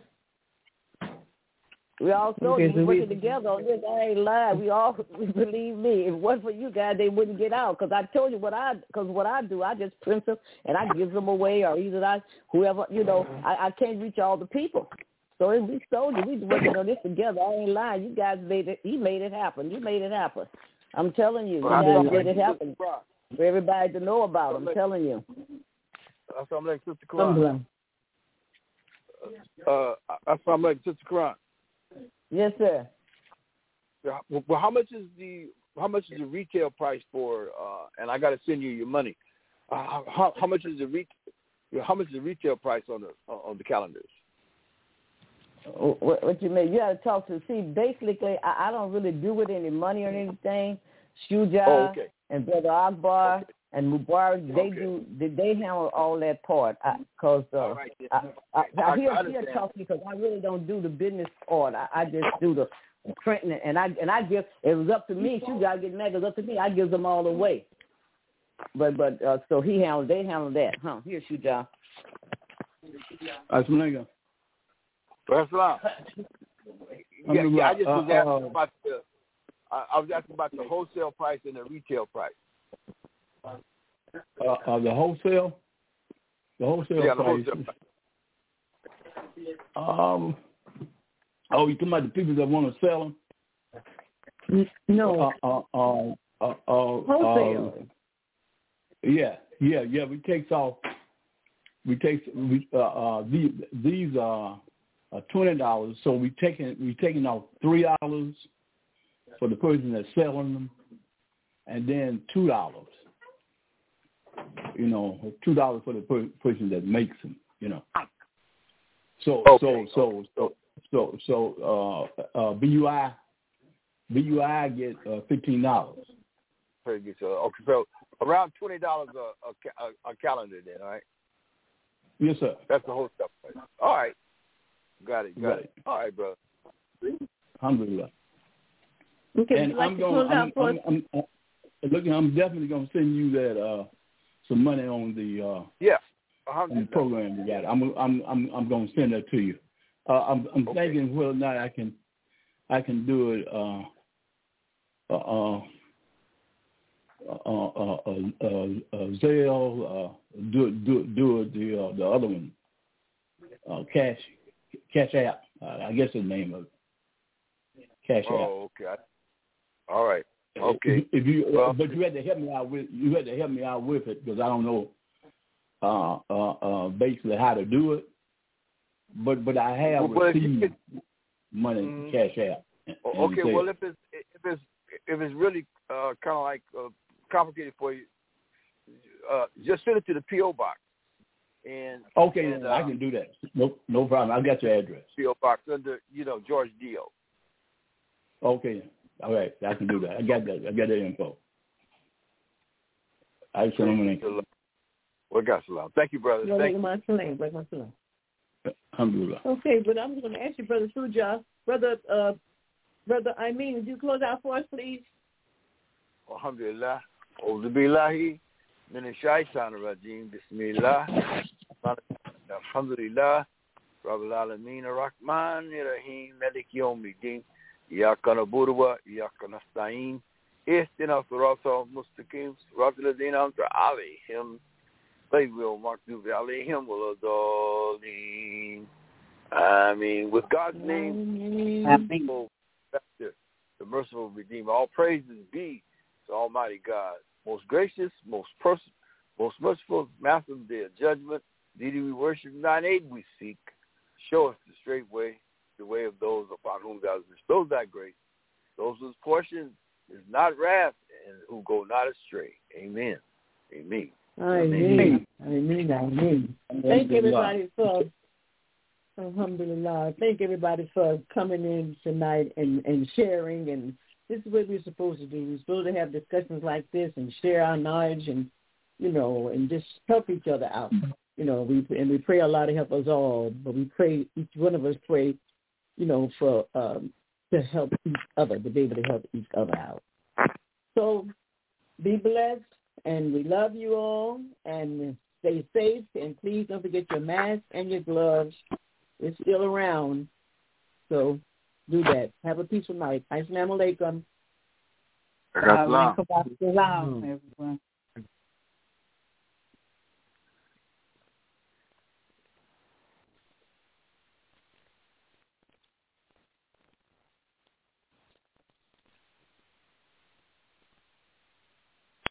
We all soldiers. We working together on this. I ain't lying. Believe me. If it wasn't for you guys, they wouldn't get out. Because I told you what I do. I just print them and I give them away, or either whoever, I can't reach all the people. So if we soldiers, we working on this together. I ain't lying. You guys made it. You made it happen. You made it happen. I'm telling you. You guys made it happen for everybody to know about. I'm telling you. Assalamu alaikum, Sister Quran. Assalamu alaikum, Sister Quran. Yes, sir. Well, how much is the retail price for? And I got to send you your money. How much is the retail price on the calendars? What you mean? You got to talk to. See, basically, I don't really do with any money or anything. Shuja and Brother Akbar and Mubarak, they handle all that part. Because I hear talk because I really don't do the business part. I just do the printing, and I give. It was up to me. Shuja get mad. It was up to me. I give them all away. But so they handle that. Here, Shuja. Assalamu alaikum. I was asking about the wholesale price and the retail price. The wholesale? The wholesale price. You talking about the people that want to sell them? No. Wholesale. Yeah. We take off. These are $20. So we taking off $3 for the person that's selling them, and then $2. $2 for the person that makes them. So BUI get $15. Very good. Okay, so around $20 a calendar, then, all right? Yes, sir. That's the whole stuff. All right, got it. All right, brother. Alhamdulillah. Okay, and I'm definitely going to send you that some money on the on the program we got. I'm going to send that to you. I'm thinking whether or not I can do it. Zelle, do it the other one, Cash App. I guess the name of it. Cash App. Oh, okay. All right. Okay. If you, but you had to help me out with it because I don't know basically how to do it. But I have received money in Cash App. Okay. Well, if it's really kind of like complicated for you, just send it to the P.O. box. And I can do that. No problem. I got your address. P.O. box under George Dio. Okay. All right, I can do that. I got that. I got that info. Thank you, brother. Thank you. Alhamdulillah. Okay, but I'm going to ask you, Brother Suja. Brother Amin, would you close out for us, please? Alhamdulillah. Auzu billahi min ash-shaytanir rajim. Bismillah. Alhamdulillah. Rabbil alamin ar-rahmanir rahim. Malik yawmiddin. إياك نعبد وإياك نستعين اهدنا الصراط المستقيم صراط الذين أنعمت عليهم غير المغضوب عليهم ولا الضالين. Amen. With God's name, the merciful Redeemer, all praises be to Almighty God, most gracious, most merciful, Master of the Day of Judgment. Thee we worship, thine aid we seek. Show us the straight way, the way of those upon whom thou hast bestowed thy grace, those whose portion is not wrath and who go not astray. Amen. Amen. Amen. Amen. Thank everybody for Alhamdulillah. Thank everybody for coming in tonight and sharing. And this is what we're supposed to do. We're supposed to have discussions like this and share our knowledge and and just help each other out. We pray Allah to help us all, but we pray, each one of us pray, for to help each other, to be able to help each other out. So be blessed, and we love you all, and stay safe, and please don't forget your mask and your gloves. It's still around, so do that. Have a peaceful night. Assalamu alaikum. Everyone.